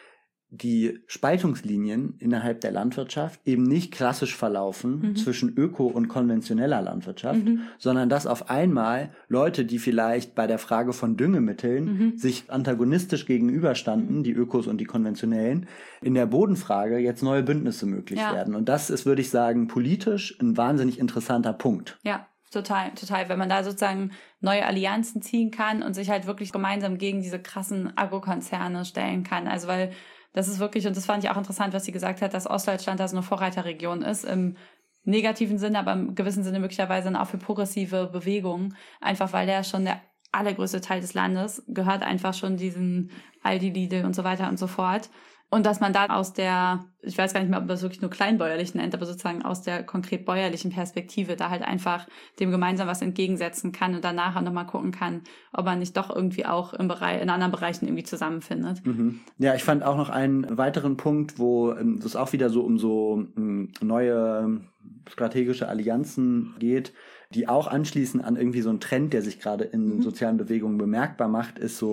die Spaltungslinien innerhalb der Landwirtschaft eben nicht klassisch verlaufen mhm. zwischen öko- und konventioneller Landwirtschaft, mhm. sondern dass auf einmal Leute, die vielleicht bei der Frage von Düngemitteln mhm. sich antagonistisch gegenüberstanden, mhm. die Ökos und die konventionellen, in der Bodenfrage jetzt neue Bündnisse möglich ja. werden. Und das ist, würde ich sagen, politisch ein wahnsinnig interessanter Punkt. Ja. Total, total. Wenn man da sozusagen neue Allianzen ziehen kann und sich halt wirklich gemeinsam gegen diese krassen Agrokonzerne stellen kann. Also weil das ist wirklich, und das fand ich auch interessant, was sie gesagt hat, dass Ostdeutschland da so eine Vorreiterregion ist, im negativen Sinne, aber im gewissen Sinne möglicherweise dann auch für progressive Bewegungen. Einfach weil der schon der allergrößte Teil des Landes gehört einfach schon diesen Aldi, Lidl und so weiter und so fort. Und dass man da aus der, ich weiß gar nicht mehr, ob man das wirklich nur kleinbäuerlich nennt, aber sozusagen aus der konkret bäuerlichen Perspektive da halt einfach dem gemeinsam was entgegensetzen kann und danach auch nochmal gucken kann, ob man nicht doch irgendwie auch im Bereich, in anderen Bereichen irgendwie zusammenfindet. Mhm. Ja, ich fand auch noch einen weiteren Punkt, wo es auch wieder so um so neue strategische Allianzen geht, die auch anschließen an irgendwie so einen Trend, der sich gerade in mhm. sozialen Bewegungen bemerkbar macht, ist so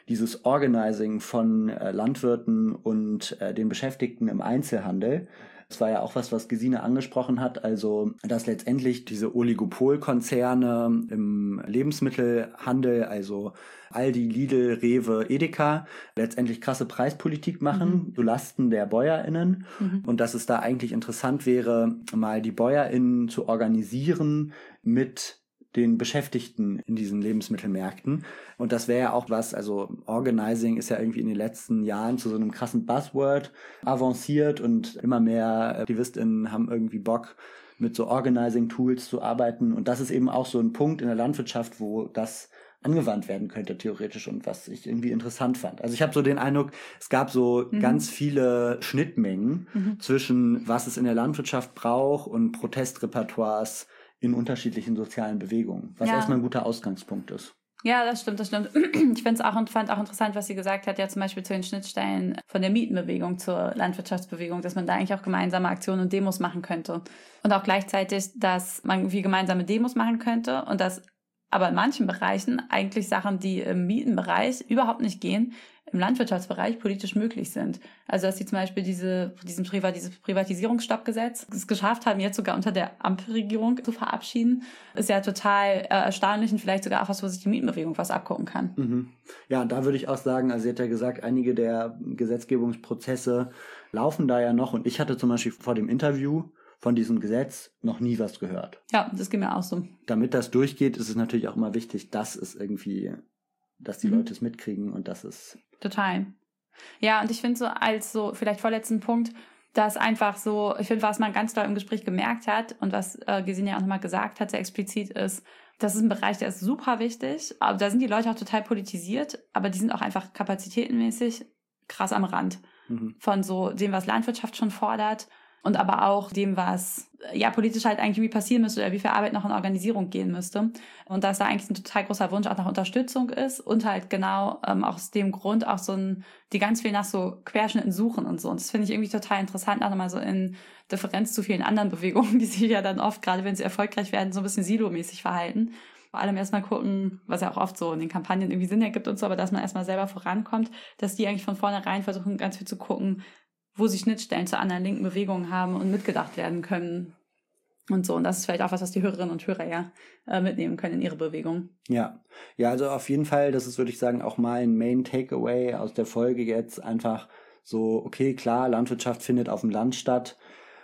dieses Organizing von äh, Landwirten und äh, den Beschäftigten im Einzelhandel. Das war ja auch was, was Gesine angesprochen hat, also dass letztendlich diese Oligopolkonzerne im Lebensmittelhandel, also Aldi, Lidl, Rewe, Edeka, letztendlich krasse Preispolitik machen, mhm. zulasten der BäuerInnen. Mhm. Und dass es da eigentlich interessant wäre, mal die BäuerInnen zu organisieren mit den Beschäftigten in diesen Lebensmittelmärkten. Und das wäre ja auch was, also Organizing ist ja irgendwie in den letzten Jahren zu so einem krassen Buzzword avanciert und immer mehr AktivistInnen haben irgendwie Bock, mit so Organizing-Tools zu arbeiten. Und das ist eben auch so ein Punkt in der Landwirtschaft, wo das angewandt werden könnte, theoretisch, und was ich irgendwie interessant fand. Also ich habe so den Eindruck, es gab so mhm. ganz viele Schnittmengen mhm. zwischen was es in der Landwirtschaft braucht und Protestrepertoires in unterschiedlichen sozialen Bewegungen, was ja. erstmal ein guter Ausgangspunkt ist. Ja, das stimmt, das stimmt. Ich finde es auch und fand auch interessant, was sie gesagt hat, ja zum Beispiel zu den Schnittstellen von der Mietenbewegung zur Landwirtschaftsbewegung, dass man da eigentlich auch gemeinsame Aktionen und Demos machen könnte. Und auch gleichzeitig, dass man irgendwie gemeinsame Demos machen könnte und dass aber in manchen Bereichen eigentlich Sachen, die im Mietenbereich überhaupt nicht gehen, im Landwirtschaftsbereich politisch möglich sind. Also dass sie zum Beispiel diese, diesen Privat, dieses Privatisierungsstoppgesetz es geschafft haben, jetzt sogar unter der Ampelregierung zu verabschieden, ist ja total äh, erstaunlich und vielleicht sogar auch was, wo sich die Mietenbewegung was abgucken kann. Mhm. Ja, da würde ich auch sagen, also sie hat ja gesagt, einige der Gesetzgebungsprozesse laufen da ja noch, und ich hatte zum Beispiel vor dem Interview von diesem Gesetz noch nie was gehört. Ja, das geht mir auch so. Damit das durchgeht, ist es natürlich auch immer wichtig, dass es irgendwie, dass die mhm. Leute es mitkriegen und dass es... Total. Ja, und ich finde so als so vielleicht vorletzten Punkt, dass einfach so, ich finde, was man ganz doll im Gespräch gemerkt hat und was äh, Gesine ja auch nochmal gesagt hat, sehr explizit ist, das ist ein Bereich, der ist super wichtig, aber da sind die Leute auch total politisiert, aber die sind auch einfach kapazitätenmäßig krass am Rand mhm. von so dem, was Landwirtschaft schon fordert, und aber auch dem, was ja politisch halt eigentlich wie passieren müsste oder wie viel Arbeit noch in Organisierung gehen müsste. Und dass da eigentlich ein total großer Wunsch auch nach Unterstützung ist und halt genau ähm, aus dem Grund auch so ein, die ganz viel nach so Querschnitten suchen und so. Und das finde ich irgendwie total interessant, auch nochmal so in Differenz zu vielen anderen Bewegungen, die sich ja dann oft, gerade wenn sie erfolgreich werden, so ein bisschen silomäßig verhalten. Vor allem erstmal gucken, was ja auch oft so in den Kampagnen irgendwie Sinn ergibt und so, aber dass man erstmal selber vorankommt, dass die eigentlich von vornherein versuchen, ganz viel zu gucken, wo sie Schnittstellen zu anderen linken Bewegungen haben und mitgedacht werden können und so. Und das ist vielleicht auch was, was die Hörerinnen und Hörer ja äh, mitnehmen können in ihre Bewegung. Ja, ja, also auf jeden Fall, das ist, würde ich sagen, auch mein Main Takeaway aus der Folge jetzt einfach so, okay, klar, Landwirtschaft findet auf dem Land statt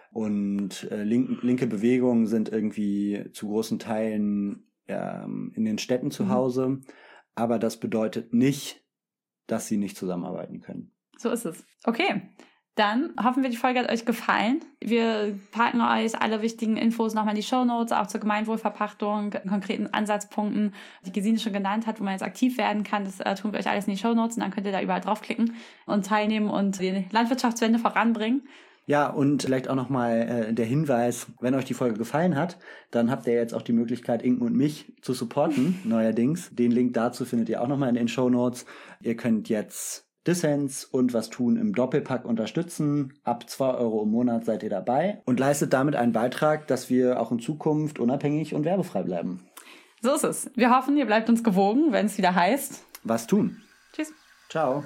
und äh, link, linke Bewegungen sind irgendwie zu großen Teilen ähm, in den Städten zu Hause, mhm. aber das bedeutet nicht, dass sie nicht zusammenarbeiten können. So ist es. Okay. Dann hoffen wir, die Folge hat euch gefallen. Wir packen euch alle wichtigen Infos nochmal in die Shownotes, auch zur Gemeinwohlverpachtung, konkreten Ansatzpunkten, die Gesine schon genannt hat, wo man jetzt aktiv werden kann. Das äh, tun wir euch alles in die Shownotes und dann könnt ihr da überall draufklicken und teilnehmen und die Landwirtschaftswende voranbringen. Ja, und vielleicht auch nochmal äh, der Hinweis, wenn euch die Folge gefallen hat, dann habt ihr jetzt auch die Möglichkeit, Inken und mich zu supporten, neuerdings. Den Link dazu findet ihr auch nochmal in den Shownotes. Ihr könnt jetzt Dissens und Was tun im Doppelpack unterstützen. Ab zwei Euro im Monat seid ihr dabei und leistet damit einen Beitrag, dass wir auch in Zukunft unabhängig und werbefrei bleiben. So ist es. Wir hoffen, ihr bleibt uns gewogen, wenn es wieder heißt Was tun. Tschüss. Ciao.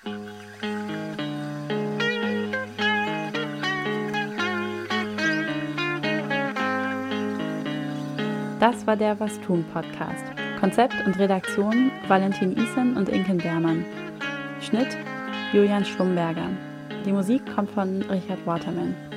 Das war der Was tun Podcast. Konzept und Redaktion Valentin Isen und Inken Beermann. Schnitt Julian Schlumberger. Die Musik kommt von Richard Waterman.